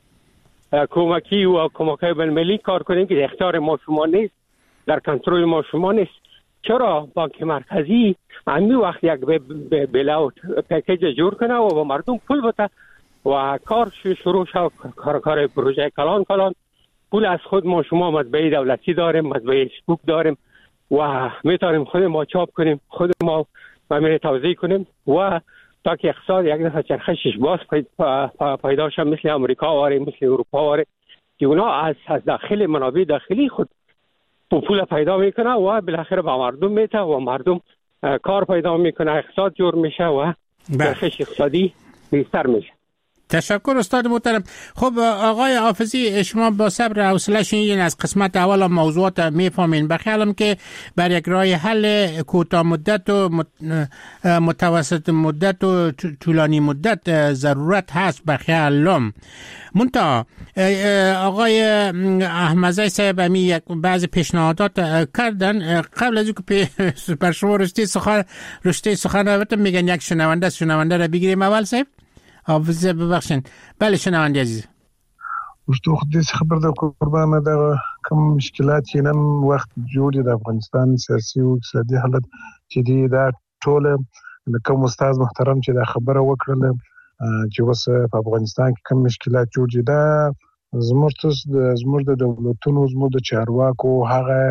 کمکی و کمک های بین‌المللی کار کنیم که اختیار ما شما نیست، در کنترل ما شما نیست، چرا بانک مرکزی همین وقت یک بلاوت پکیج جور کنه و با مردم پول بده و کار شروع شد، کار کار پروژه کلان کلان پول از خود ما شما مطبعه دولتی داریم، مطبعه سپوک داریم و میتونیم خود ما چاپ کنیم، خود ما ممنون توزیع کنیم و تا که اقتصاد یک دفعه چرخشش باز پیدا شد مثل امریکا واره، مثل اروپا واره که اونا از از داخل منابع داخلی خود پول پیدا میکنه و بالاخره با مردم میته و مردم کار پیدا میکنه، اقتصاد جور میشه و چرخش اقتصادی بهتر میشه. تشکر استاد محترم. خب آقای حافظی، شما با صبر و حوصله شنیدین از قسمت اول موضوعات میفهمین. بخیالم که بر یک راه حل کوتاه مدت و متوسط مدت و طولانی مدت ضرورت هست بخیالم. منتها آقای احمدزی صاحب امی یک بعض پیشنهادات کردن. قبل از اینکه بر شما رشته سخن رشته سخن البته میگن یک شنونده شنونده را بگیریم اول صاحب. حافظه ببخشین. بله شنونده عزیز. وشتو خدای خبر ده قربان ده کم مشکلات چې نن وخت جوړ د افغانستان سیاسي او اقتصادي حالت چې دی دا ټول کوم استاد محترم چې دا خبره وکړله چې اوس په افغانستان کې کوم مشکلات جوړ دي دا زموږ د زموږ د دولتونو زموږ د چارواکو هغه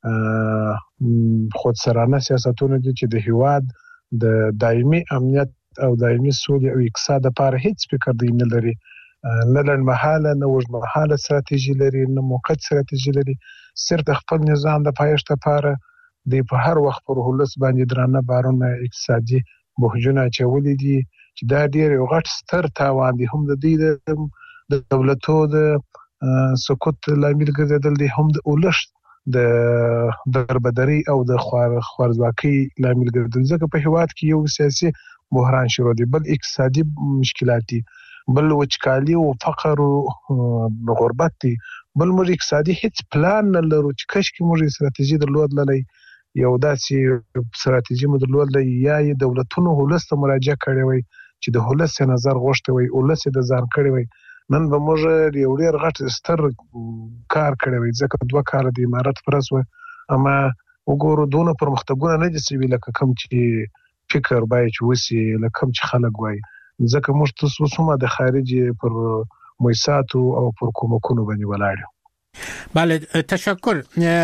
خودسرانه سیاستونه دي چې د هیواد د دایمي امنیت او دایمي سولې او اقتصاد لپاره هیڅ فکر دی نه لري، نه لنډمهاله نه اوږدمهاله ستراتیژي لري، نه موقت ستراتیژي لري. صرف د خپل نظام د پایښت لپاره دی په هر وخت پر ولس باندې درانه بارونه اقتصادي بوجونه اچولي دي چې دا ډېر یو غټ ستر تاوان دی. هم د دوی د دولتو د سقوط لامل ګرځېدل دي، هم د ولس د دربدري او د خوارځواکۍ لامل ګرځېدل. ځکه په هیواد کې یو سیاسي بحران شروع دی، بل اقتصادي مشکلات دي، بل وچکالي او فقر او غربت دي، بل موږ اقتصادي هیڅ پلان نه لرو چې کاشکې موږ استراتیژي درلودلای، یو داسې استراتیژي مو درلودلای یا یې دولتونو ولس ته مراجعه کړې وای چې د ولس نظر غوښته وای، ولس د ځان کړی وای. نن به موږ یو ډېر غټ ستر کار کړی وای، ځکه دوه کال د امارت پرس و. اما وګورو دونه پرمختګونه نه دي سوي لکه کوم چې فکر باید چې وسی لکه کوم چې خلک وای، ځکه موږ تاسو سمه د خارجي پر موسساتو او پر کومکونو باندې ولاړ. بله تشکر.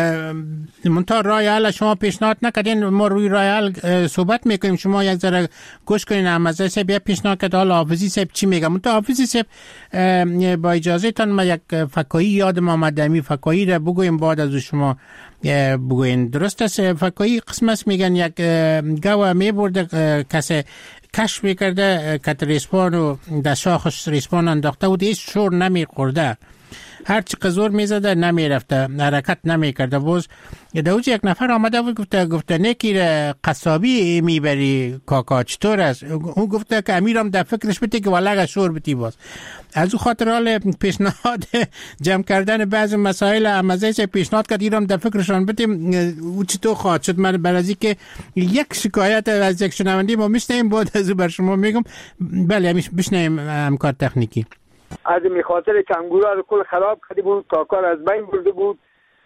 منتها رای حل شما پیشنهاد نکردین، ما روی رای حل صحبت میکنیم، شما یک ذره گوش کنین. احمدزی صاحب یه پیشنهاد کرد، حالا حافظی صاحب چی میگه. منتها حافظی صاحب با اجازه تان ما یک فکایی یادم آمد، امی فکایی را بگویم بعد از شما بگوین. درست است؟ فکایی قسم است میگن یک گوه میبرده کسی کشف میکرده کت ریسپان و در شاخش ریسپان انداخته بود، هیچ شور نمیخورده، هرچی قزور میزده نمیرفته، حرکت نمیکرده. باز دوجه یک نفر آمده بود گفته گفته نکی قصابی میبری کاکا چطور است؟ اون گفته که امیرم در فکرش بتی که ولغه شور بتی. باز از او خاطر حال پیشنهاد جمع کردن بعض مسائل احمدزی پیشنهاد کرد ایرام در فکرشان بتی. او چطور خواهد شد؟ من برای که یک شکایت از یک شنونده ما میشنیم، بعد از او بر شما میگم. بله بشنیم همکار تکنیکی. از می خاطر که انگورها رو کل خراب کرده بود، کاکار از بین برده بود،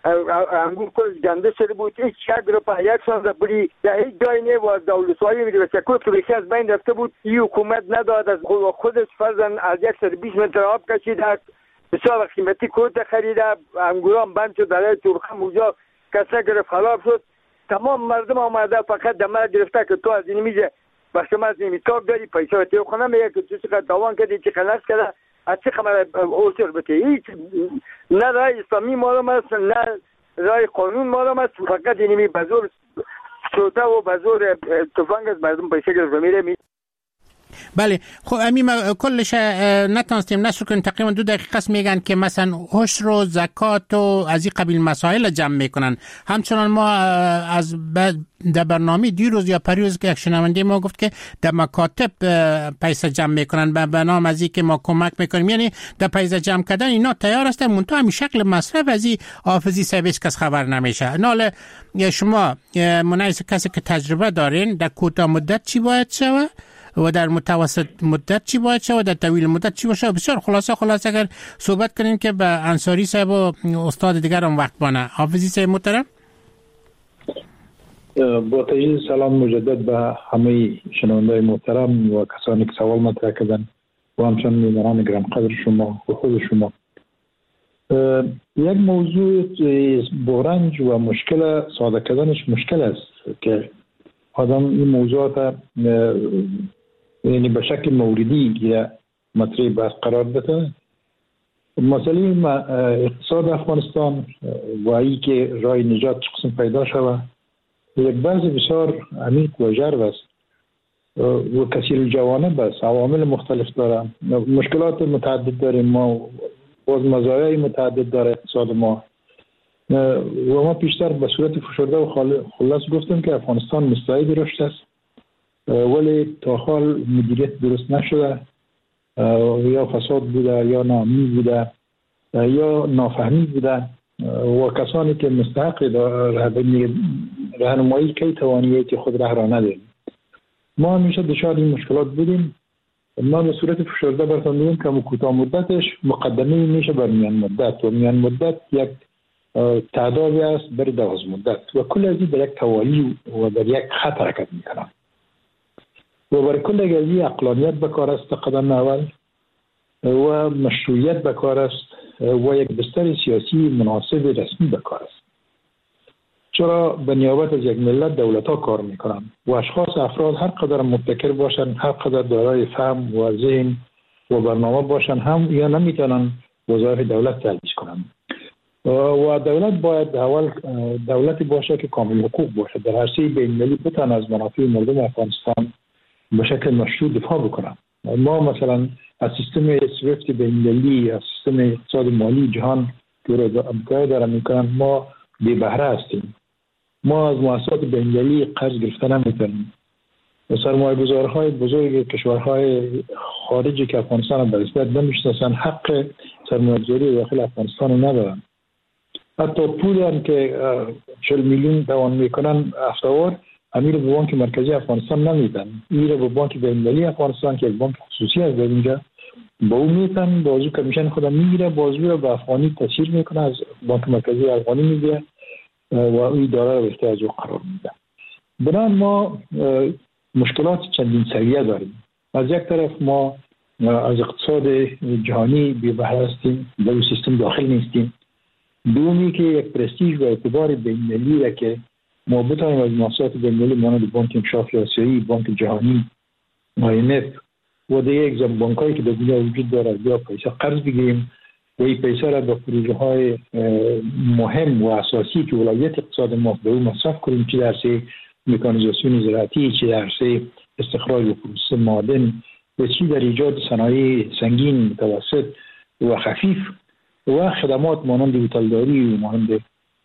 انگور کل گنده شده بود، هیچ یک روپه یک سال بری در هیچ جایی نه و دولتواری میگه بسیار کل که از بین رفته بود. این حکومت نداد از خودش فرزن از یک سر بیس متر آب کشید، بسیار قیمتی کود خریده، انگورها بند شد، در ترخه موجا کسا گرفت خراب شد. تمام مردم آمده فقط دمر گرفته که تو از این میزه بخش ما از این تاک داری پیسه و تیو خونه میگه که تو چقدر تاوان کردی، چقدر نست کرده، از چه خبر اوسر بته. هیچ نه رای اسلامی معلوم است، نه رای قانون معلوم است، فقط اینمی بزور سوتا و بزور تفنگ از مردم پیسه گرفت میره می. بله خب امیم کلش نتونستیم نشر کنیم، تقریبا دو دقیقه است. میگن که مثلا عشر و زکات و از این قبیل مسائل جمع میکنن. همچنان ما از در برنامه دیروز یا پریوز که یک شنونده ما گفت که در مکاتب پیسه جمع میکنن به نام از این که ما کمک میکنیم، یعنی در پیسه جمع کردن اینا تیار هستن، منتها همین شکل مصرف از این حافظی سرویس کس خبر نمیشه. ناله شما مناسب کسی که تجربه دارین در کوتاه مدت چی باید شوه و در متوسط مدت چی باید شد و در طویل مدت چی باشه؟ بسیار خلاصه خلاصه اگر صحبت کنیم که به انصاری صاحب و استاد دیگر هم وقت بانه. حافظی صاحب محترم. با تجدید سلام مجدد به همه شنوندای محترم و کسانی که سوال مطرح کردن و همچنین میهمانان گرانقدر شما و خود شما. یک موضوع برنج و مشکل ساده کردنش مشکل است که آدم این موضوعات یعنی به شکل موردی یا مطرح بحث قرار بده. مسئله اقتصاد افغانستان و ای که راه نجات چه قسم پیدا شود یک بحث بسیار عمیق و ژرف است و کثیر الجوانب است، عوامل مختلف داره، مشکلات متعدد داریم ما، باز مزایای متعدد داره اقتصاد ما و ما پیشتر به صورت فشرده و خلاص گفتیم که افغانستان مستعد رشد است ولی تا حال مدیریت درست نشده، یا فساد بوده یا ناامنی بوده یا نافهمی بوده و کسانی که مستحق راهنمایی کی توانیت خود راه را نداریم. ما همیشه دچار این مشکلات بودیم. ما به صورت فشرده براتون میگم که کوتاه مدتش مقدمه میشه بر میان مدت و میان مدت یک تعدادی است بر دراز مدت و کل از این در یک توالی و در یک خط حرکت میکنن و برای کل از این عقلانیت بکار است قدم اول و مشروعیت بکار است و یک بستر سیاسی مناسب رسمی بکار است. چرا به نیابت از یک ملت دولت ها کار میکنن و اشخاص افراد هر قدر مبتکر باشن، هر قدر دارای فهم و ذهن و برنامه باشن هم یا نمیتونن وظایف دولت تأسیس کنن و دولت باید اول دولتی باشه که کامل حقوق باشه، در عرصه بین‌المللی بتونه از منافع مردم افغانستان به شکل مشروع دفاع بکنن. ما مثلا از سیستم سویفت بین‌المللی، از سیستم اقتصاد مالی جهان که رو امکان داره میکنن، ما بی بهره هستیم. ما از مؤسسات بین‌المللی قرض گرفته نمیتونیم. سرمایه‌گذارهای بزرگ کشورهای خارجی که افغانستان به رسمیت نمیشناسن حق سرمایه‌گذاری داخل افغانستان ندارن. حتی پولی هم که چهل میلیون توان میکنن هفته‌وار امیر به بانک مرکزی افغانستان نمیدن، میره به بانک بین‌المللی افغانستان که یک بانک خصوصی است در اینجا، با اون میتن بازو کمیشن خودم میگیره، بازو رو به افغانی تسهیل میکنه، از بانک مرکزی افغانی میگیره و این داره رو احتیاج قرار میده. بنابراین ما مشکلات چندین سویه داریم. از یک طرف ما از اقتصاد جهانی بی بهره هستیم، در اون سیستم داخل نیستیم. دومی که یک پرستیژ و اعتبار بین‌المللی را که ما بتوانیم از مؤسسات بین‌المللی مانند بانک انکشاف آسیایی، بانک جهانی، آی ام اف و دیگه اگزم بانکایی که در دنیا وجود داره یا پیسه قرض بگیریم و این پیسه را به پروژه های مهم و اساسی که ولایت اقتصاد ما به اون مصرف کنیم، چه در عرصه مکانیزاسیون زراعتی، چه در عرصه استخراج و پروسس معادن و چه در ایجاد صنایع سنگین، متوسط و خفیف و خدمات مانند هتلداری و مانند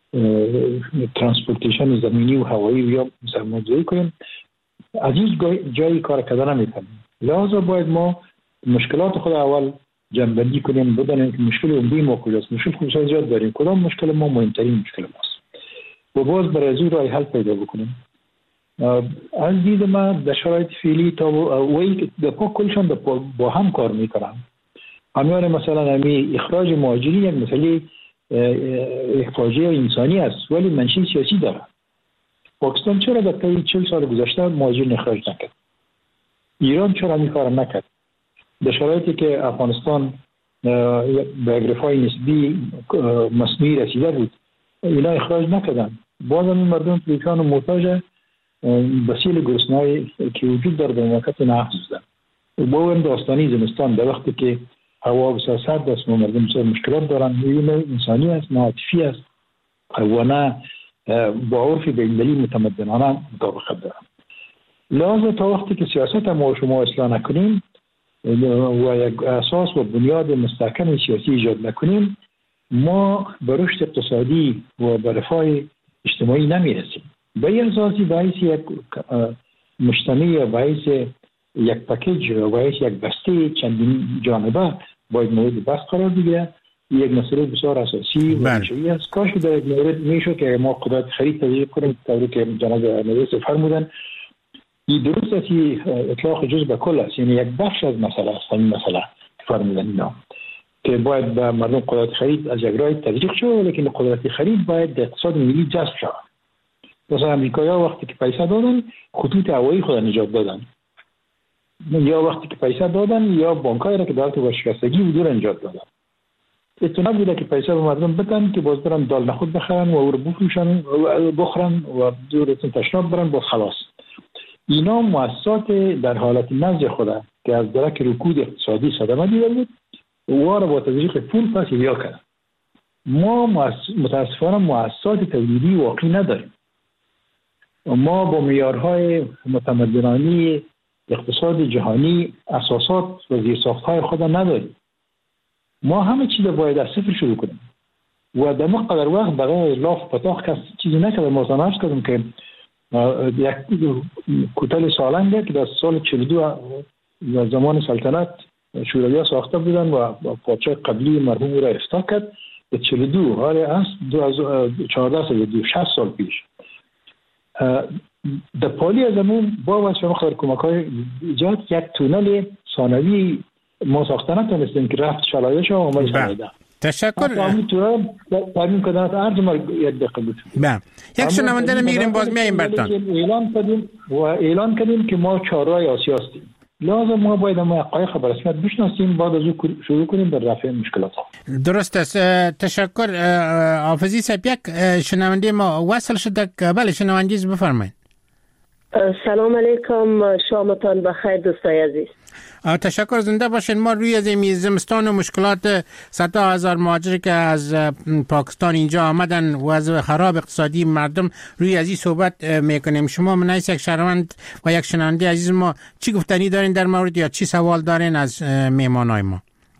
ترانسپورتیشن زمینی و هوایی و یا سرمایه‌گذاری کنیم. از این جایی کار کردن نمی‌تونیم. لذا باید ما مشکلات خود اول جنبندی کنیم، بدانیم که مشکل عمده ما کجاست. مشکل خصوصا زیاد داریم، کدام مشکل ما مهمترین مشکل ماست و باز برای از اون راه حل پیدا بکنیم. از دید ما در شرایط فعلی تا وی که پا کلشان با هم کار میکنن. همیان مثلا همی اخراج مهاجرین یک مسئله فاجعه انسانی است ولی منشأ سیاسی داره. پاکستان چرا در طی چهل سال گذشته مهاجرین اخراج نکرد؟ ایران چرا این کار نکرد؟ در شرایطی که افغانستان به اگرفای نسبی مصنوعی رسیده بود اینا اخراج نکردن. باز هم مردم پریشان و محتاج بسیل گرسنه‌ای که وجود داره در مملکت نفس بودن. با اون داستانی زمستان در وقتی که هوا بسیار سرد است و مردم بسیار مشکلات دارن، این انسانی است، نه عاطفی است و نه با عرف بین‌المللی متمدنانه مطابقت دارن. لازم تا وقتی که سیاست ما و شما اصلاح نکنیم و یک اساس و بنیاد مستحکم سیاسی ایجاد نکنیم، ما به رشد اقتصادی و به رفاه اجتماعی نمیرسیم. به این اساسی باعث یک مجتمع یا باعث یک پکیج و باعث یک بسته چندین جانبه باید مورد بحث قرار بگیره. یک مسئله بسیار اساسی و منشئی است. کاش که در یک مورد میشه که ما قدرت خرید تضییق کنیم، طوری که جناب نویس فرمودن. این درست است، اطلاق جزء به کل است، یعنی یک بخش از مسئله است. این مسئله فرمودن اینا که باید به مردم قدرت خرید از یک راه تضییق شود، لیکن قدرت خرید باید اقتصاد ملی جذب شود. مثلا امریکایی‌ها وقتی که پیسه دادن خطوط هوایی خود نجات دادن، یا وقتی که پیسه دادن یا بانک‌های را که دارت ورشکستگی و دور نجات دادن. اتنا بوده که پیسه به مردم بدن که باز برن دال نخود بخرن و او رو بفروشن و بخورن و دورتون تشناب برن با خلاص. اینا مؤسسات در حالت نزد خود که از درک رکود اقتصادی صدمه دیده بود و را با تزریق پول پس احیا کردن. ما متاسفانه مؤسسات تولیدی واقعی نداریم. ما با معیارهای متمدنانه اقتصاد جهانی اساسات و زیرساخت‌های خود نداریم. ما همه چیز باید از صفر شروع کنیم و در مقدر وقت بقیه لاف پتاخ کس چیزی نکرده. ما عرض کردم که یک کوتل سالنگه که در سال چهل و دو و زمان سلطنت شوروی ساخته بودن و پادشاه قبلی مرحوم را افتتاح کرد به چهل و دو هاری است چهارده سال دو شصت سال پیش. در پالی از زمین با واسه مقدار کمک‌های ایجاد یک تونل ثانوی ما ساخته نتونستیم که رفت شلایش و عمل شده. تشکر. تامین کردن ارز ما یک دقیقه بود. بله. یک شنونده میگیریم باز میایم برتان. اعلان کردیم و اعلان کردیم که ما چهارراه آسیا هستیم. لازم ما باید ما حقایق به رسمیت بشناسیم، بعد از اون شروع کنیم به رفع مشکلات. درست است. تشکر حافظی صاحب. یک شنونده ما وصل شده. بله شنونده بفرمایید. سلام علیکم، شامتان بخیر دوستای عزیز. تشکر، زنده باشین. ما روی زمستان و مشکلات صدها هزار مهاجر که از پاکستان اینجا آمدن و از خراب اقتصادی مردم روی از این صحبت میکنیم. شما من یک شهروند و یک شنونده عزیز ما چی گفتنی دارین در مورد یا چی سوال دارین از میهمانای ما؟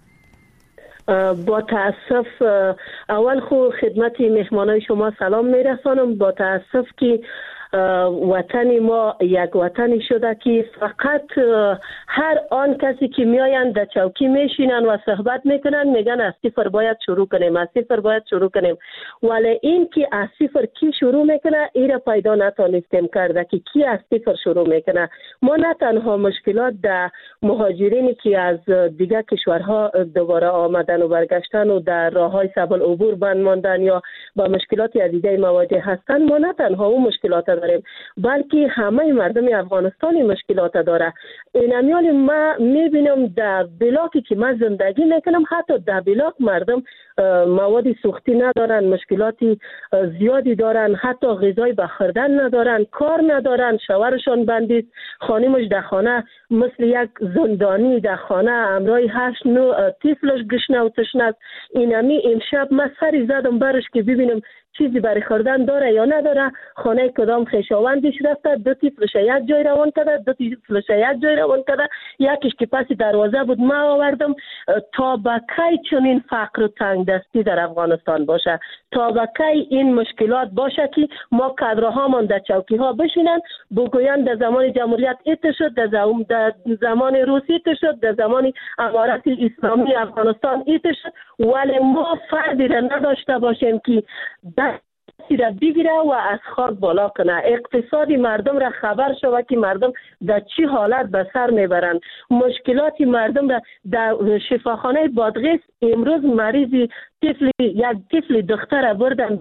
با تاسف اول خو خدمت مهمانای شما سلام میرسانم. با تاسف که وطن ما یک وطنی شده که فقط هر آن کسی که میآیند در چوکی میشینن و صحبت میکنن میگن از صفر باید شروع کنیم، از صفر باید شروع کنیم. ولی این که از صفر کی شروع میکنه ایره پیدا نتونستیم کرده که کی از صفر شروع میکنه. ما نه تنها مشکلات در مهاجرینی که از دیگه کشورها دوباره آمدن و برگشتن و در راههای سبل عبور بند ماندن یا با مشکلات عدیده مواجه هستن، ما نه تنها اون مشکلات داریم بلکه همه مردم افغانستان مشکلات داره. اینمیال ما میبینم در بلاکی که من زندگی میکنم حتی در بلاک مردم مواد سوختی ندارن، مشکلاتی زیادی دارن، حتی غذای بخوردن ندارن، کار ندارن، شوهرشان بندید، خانمش در خانه مثل یک زندانی در خانه امرای هشت نو طفلش گشنه و تشنه است. اینمی امشب من سری زدم برش که ببینم چیزی برای خوردن داره یا نداره. خانه کدام خویشاوندش رفته، دو طفلش یک جای روان کرده، دو طفلش یک جای روان کرده، یکیش که پس دروازه بود ما آوردم. تا به کی چنین فقر و تنگ دستی در افغانستان باشه؟ تا به کی این مشکلات باشه که ما کادرهامان در چوکی ها بشینن بگویند در زمان جمهوریت ایت شد، در زمان روسی ایت شد، در زمان امارت اسلامی افغانستان ایت شد، ولی ما فردی را نداشته باشیم که دستی را بگیره و از خاک بالا کنه، اقتصادی مردم را خبر شوه که مردم در چی حالت به سر میبرند. مشکلات مردم را در شفاخانه بادغیس امروز مریضی طفل یک طفل دختر بردن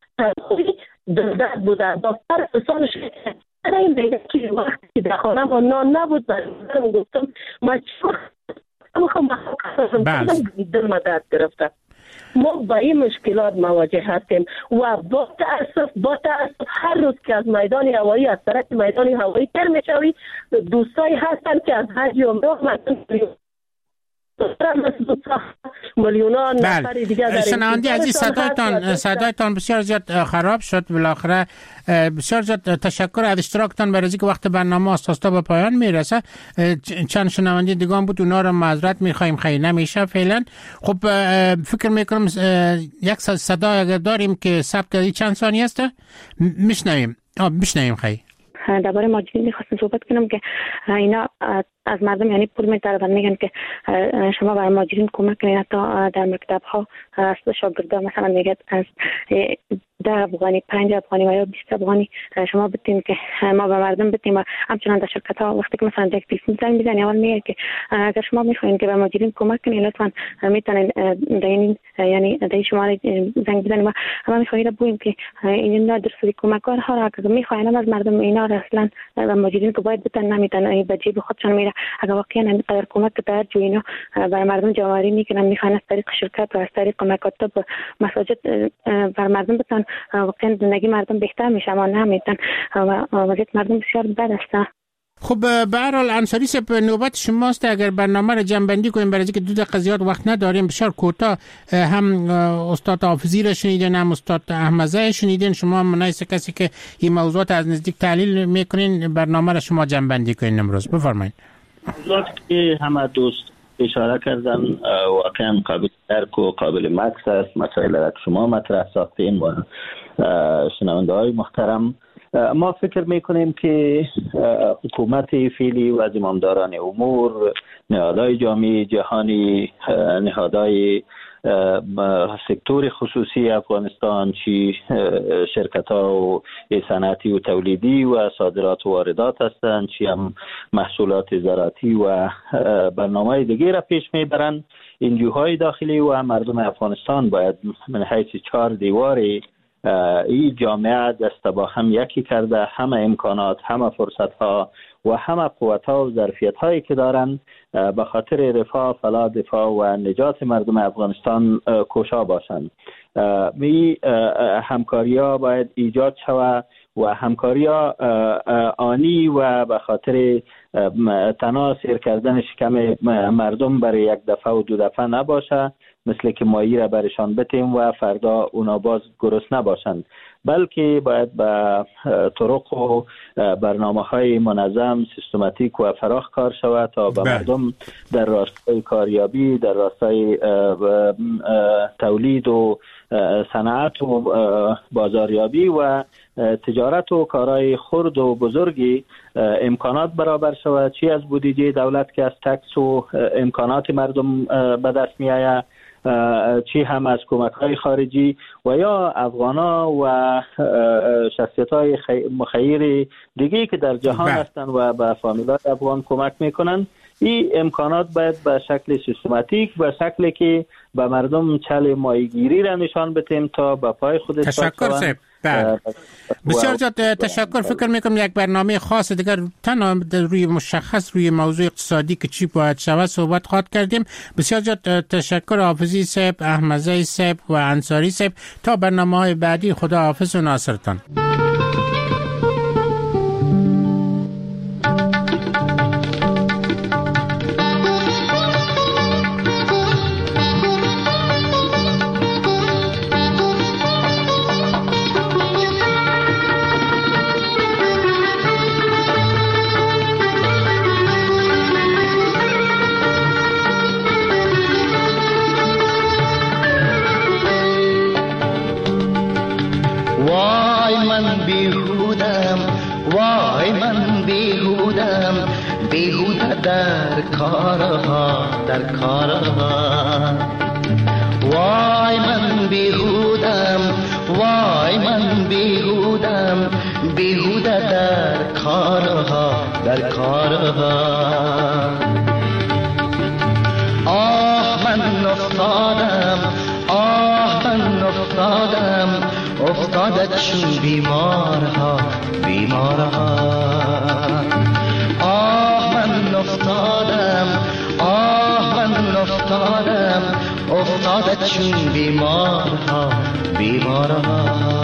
دردد بوده، دکتر حسانش این میگه که وقتی در خانه ما نان نبود برم گفتم ما چی میخوام دل مدد گرفته. ما با این مشکلات مواجه هستیم و با تأسف با تأسف هر روز که از میدان هوایی از طرف میدان هوایی تر میشوی دوستایی هستن که از حج عمره مردم میلیونان نفر دیگه داریم. شنونده عزیز صدایتان صدایتان بسیار زیاد خراب شد. بالاخره بسیار زیاد تشکر از اشتراکتان برای اینکه وقت برنامه آستاستا به پایان میرسه. چند شنونده دیگه هم بود، اونا رو معذرت میخوایم، خیلی نمیشه فعلا. خب فکر میکنم یک صدا اگر داریم که ثبت کردی چند ثانیه است میشنویم. آ میشنویم. خیلی درباره ماجرین می‌خواستم صحبت کنم که اینا از مردم یعنی پول می‌طلبن، میگن که شما برای ماجرین کمک کنید. حتی در مکتب‌ها از شاگردان مثلا میگه از ده افغانی پنج افغانی و یا بیست افغانی شما بدین که ما به مردم بدیم. و همچنان در شرکت‌ها وقتی که مثلا یک تلفن زنگ می‌زنی اول میگه که اگر شما می‌خواید که به ماجرین کمک کنید لطفاً میتونین دین یعنی دای شماره زنگ بزنید. ما همه می‌خوایم بگوییم که اینا درستی کمک‌ها را اگر می‌خواین از مردم اینا اصلا و ماجرین که باید بتن نمیتن به جیب خودشان میره. اگر واقعا اینقدر کمک توجه اینا برای مردم جمعآوری میکنن میخوان از طریق شرکت و از طریق مکاتب مساجد بر مردم بتن واقعا زندگی مردم بهتر میشه، اما نمیتن و وضعیت مردم بسیار بد است. خب به هر حال انصاری صاحب نوبت شماست. اگر برنامه رو جنبندی کنیم برای اینکه دو دقیقه زیاد وقت نداریم، بسیار کوتاه. هم استاد حافظی رو شنیدین، هم استاد احمدزاده شنیدین. شما هم منایس کسی که این موضوعات از نزدیک تحلیل میکنین، برنامه رو شما جنبندی کنین امروز. بفرمایید. موضوعاتی که همه دوست اشاره کردن واقعا قابل درک و قابل مکس است. مسائل را که شما مطرح ساختین و شنونده های محترم، ما فکر میکنیم که حکومت فعلی و زمامداران امور، نهادهای جامعه جهانی، نهادهای سکتور خصوصی افغانستان، چی شرکت ها و صنعتی و تولیدی و صادرات و واردات هستند، چی هم محصولات زراعتی و برنامه دیگه را پیش میبرند. انجوهای داخلی و مردم افغانستان باید من حیث چهار دیواری این جامعه دست با هم یکی کرده، همه امکانات، همه فرصت ها و همه قوت ها و ظرفیت هایی که دارن به خاطر رفاه، فلاح، دفاع و نجات مردم افغانستان کوشا باشند. می همکاری ها باید ایجاد شود و همکاری ها آنی و به خاطر تنها سیر کردن شکم مردم برای یک دفعه و دو دفعه نباشه، مثل که مایی را برشان بتیم و فردا اونا باز گرسنه نباشند، بلکه باید به طرق و برنامه های منظم، سیستماتیک و فراخ کار شود تا به مردم در راستای کاریابی، در راستای تولید و صنعت و بازاریابی و تجارت و کارهای خرد و بزرگی امکانات برابر شود، چی از بودجه دولت که از تکس و امکانات مردم به دست می آید، چی هم از کمک های خارجی و یا افغانا و شخصیت های مخیر دیگه که در جهان هستند و به فامیلای افغان کمک میکنن. این امکانات باید به شکل سیستماتیک، به شکلی که به مردم چل ماهیگیری را نشان بدیم تا به پای خودش تشکر صاحب. بسیار زیاد تشکر. فکر میکنم یک برنامه خاص دیگر تنها روی مشخص روی موضوع اقتصادی که چی باید شود صحبت خواهد کردیم. بسیار زیاد تشکر حافظی صاحب، احمدزاده صاحب و انصاری صاحب. تا برنامه های بعدی، خدا حافظ و ناصرتان. در کارها در کارها وای من بیهودم، وای من بیهودم، بیهوده در کارها در کارها. آه من افتادم، آه من افتادم، افتاده چون بیمارها بیمارها. افتادم، آه من افتادم، افتاده چون بیمارها بیمارها.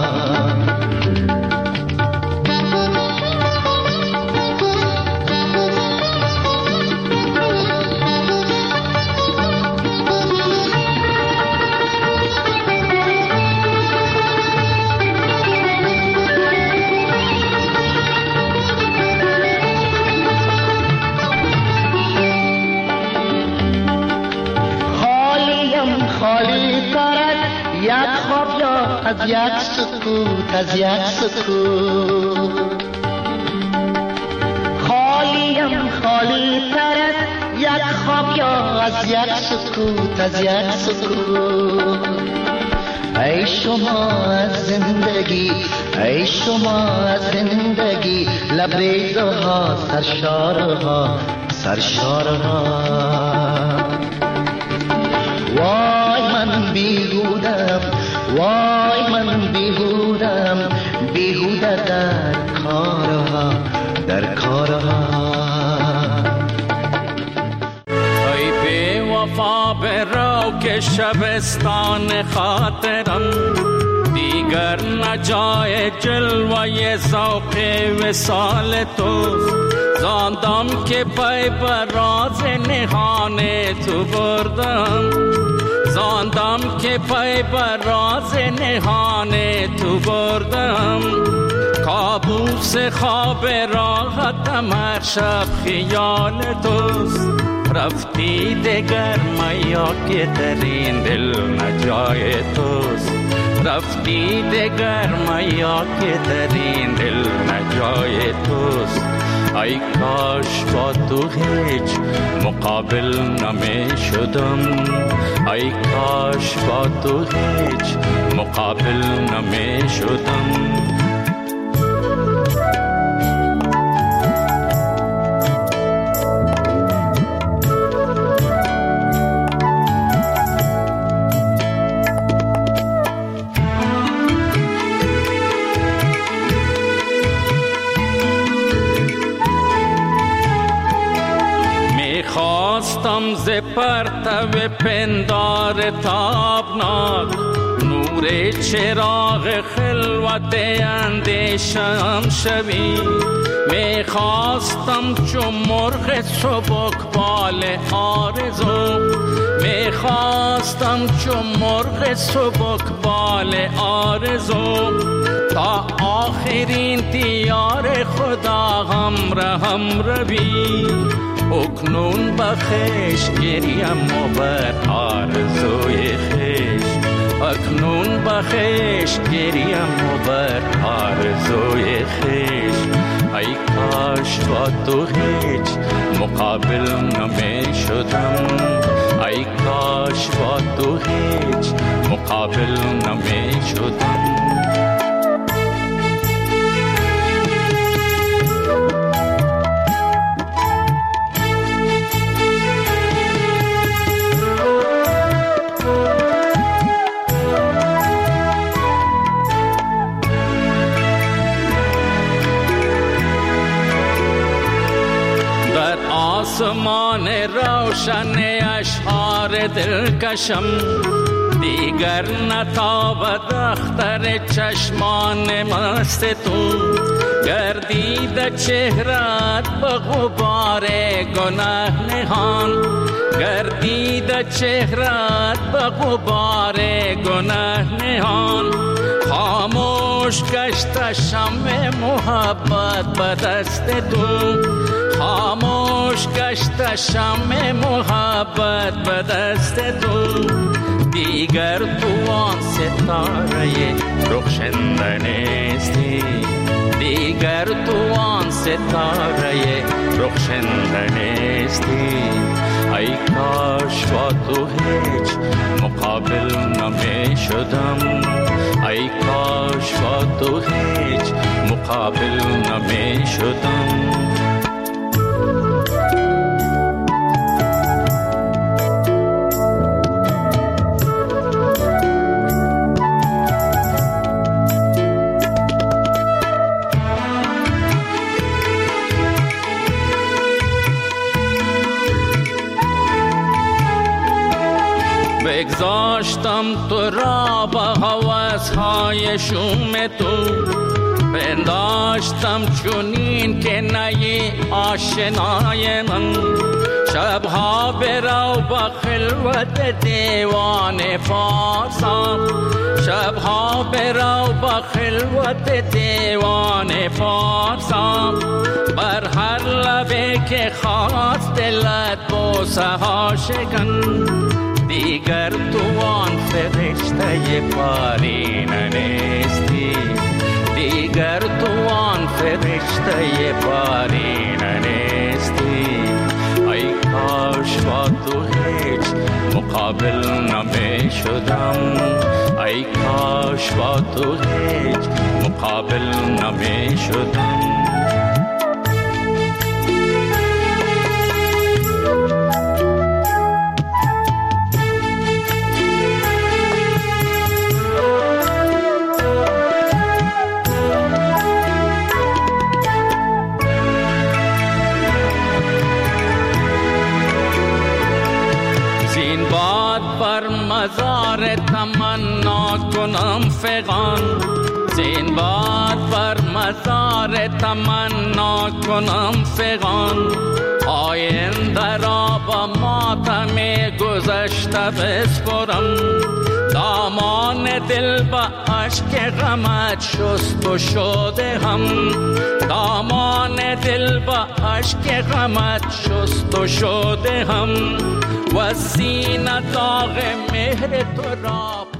از یک سکوت، از یک سکوت خالیم خالی تر از یک خواب یا از یک سکوت، از یک سکوت. ای شما از زندگی، ای شما از زندگی، لبریزها سرشارها سرشارها. وای من بیهودم، وای من بیهودم، بیهوده در کارها در کارها. ای بی وفا برو که شبستان خاطرم دیگر دیگر نجای جلوه ذوق وصال توست. زاندم که پای بر راز نهان تو بردم، زاندم که پای بر راز نهان تو بردم. کابوس خواب راحتم هر شب خیال توست. رفتی دگر میا که در این دل نجای توست. رفتی دگر میا که در این دل نجای توست. ای کاش با تو هیچ مقابل نمی شدم، ای کاش با تو هیچ مقابل نمی شدم. خواستم ز پرتو پندار تابناک نور چراغ خلوت اندیشم شوی. می خواستم چون مرغ سبکبال آرزو، می خواستم چون مرغ سبکبال آرزو. تا آخرین دیار خدا همراهم روی. اکنون بخش گریم و بر آرزوی خیش، اکنون بخش گریم و بر آرزوی خیش. ای کاش با تو هیچ مقابل نمی شدم، ای کاش با تو هیچ مقابل نمی شدم. آسمان روشن اشعار دلکشم، دیگر نتابد اختر چشمان مست تو. گردید چهرت به غبار گناه نهان، گردید چهرت به غبار گناه نهان. خاموش گشت شمع محبت به دست تو، خاموش گشت شمع محبت به دست تو. دیگر تو آن ستاره رخشنده نیستی، دیگر تو آن ستاره رخشنده نیستی. ای کاش با تو هیچ مقابل نمی شدم، ای کاش با تو هیچ مقابل نمی شدم. بگذاشتم تو را با هوس‌های شوم تو، پنداشتم چونین که نی آشنای من. شبها برو با خلوت دیوان فارسم، شبها برو با خلوت دیوان فارسم. بر هر لبه که خواست دلت بوسه ها شکن. دیگر تو آن فرشته پارینه نیستی، دیگر تو آن فرشته پارینه نیستی. ای کاش با تو هیچ مقابل نمی شدم، ای کاش با تو هیچ مقابل نمی شدم. مزار تمنا کنم فغان، زین باد بر مزار تمنا کنم فغان. آینده را با ماتم گذشته بسپرم، دامان دل با عشق غمت شست و شده هم، دامان دل با عشق غمت شست و شده هم، و سینه داغ مهر تو را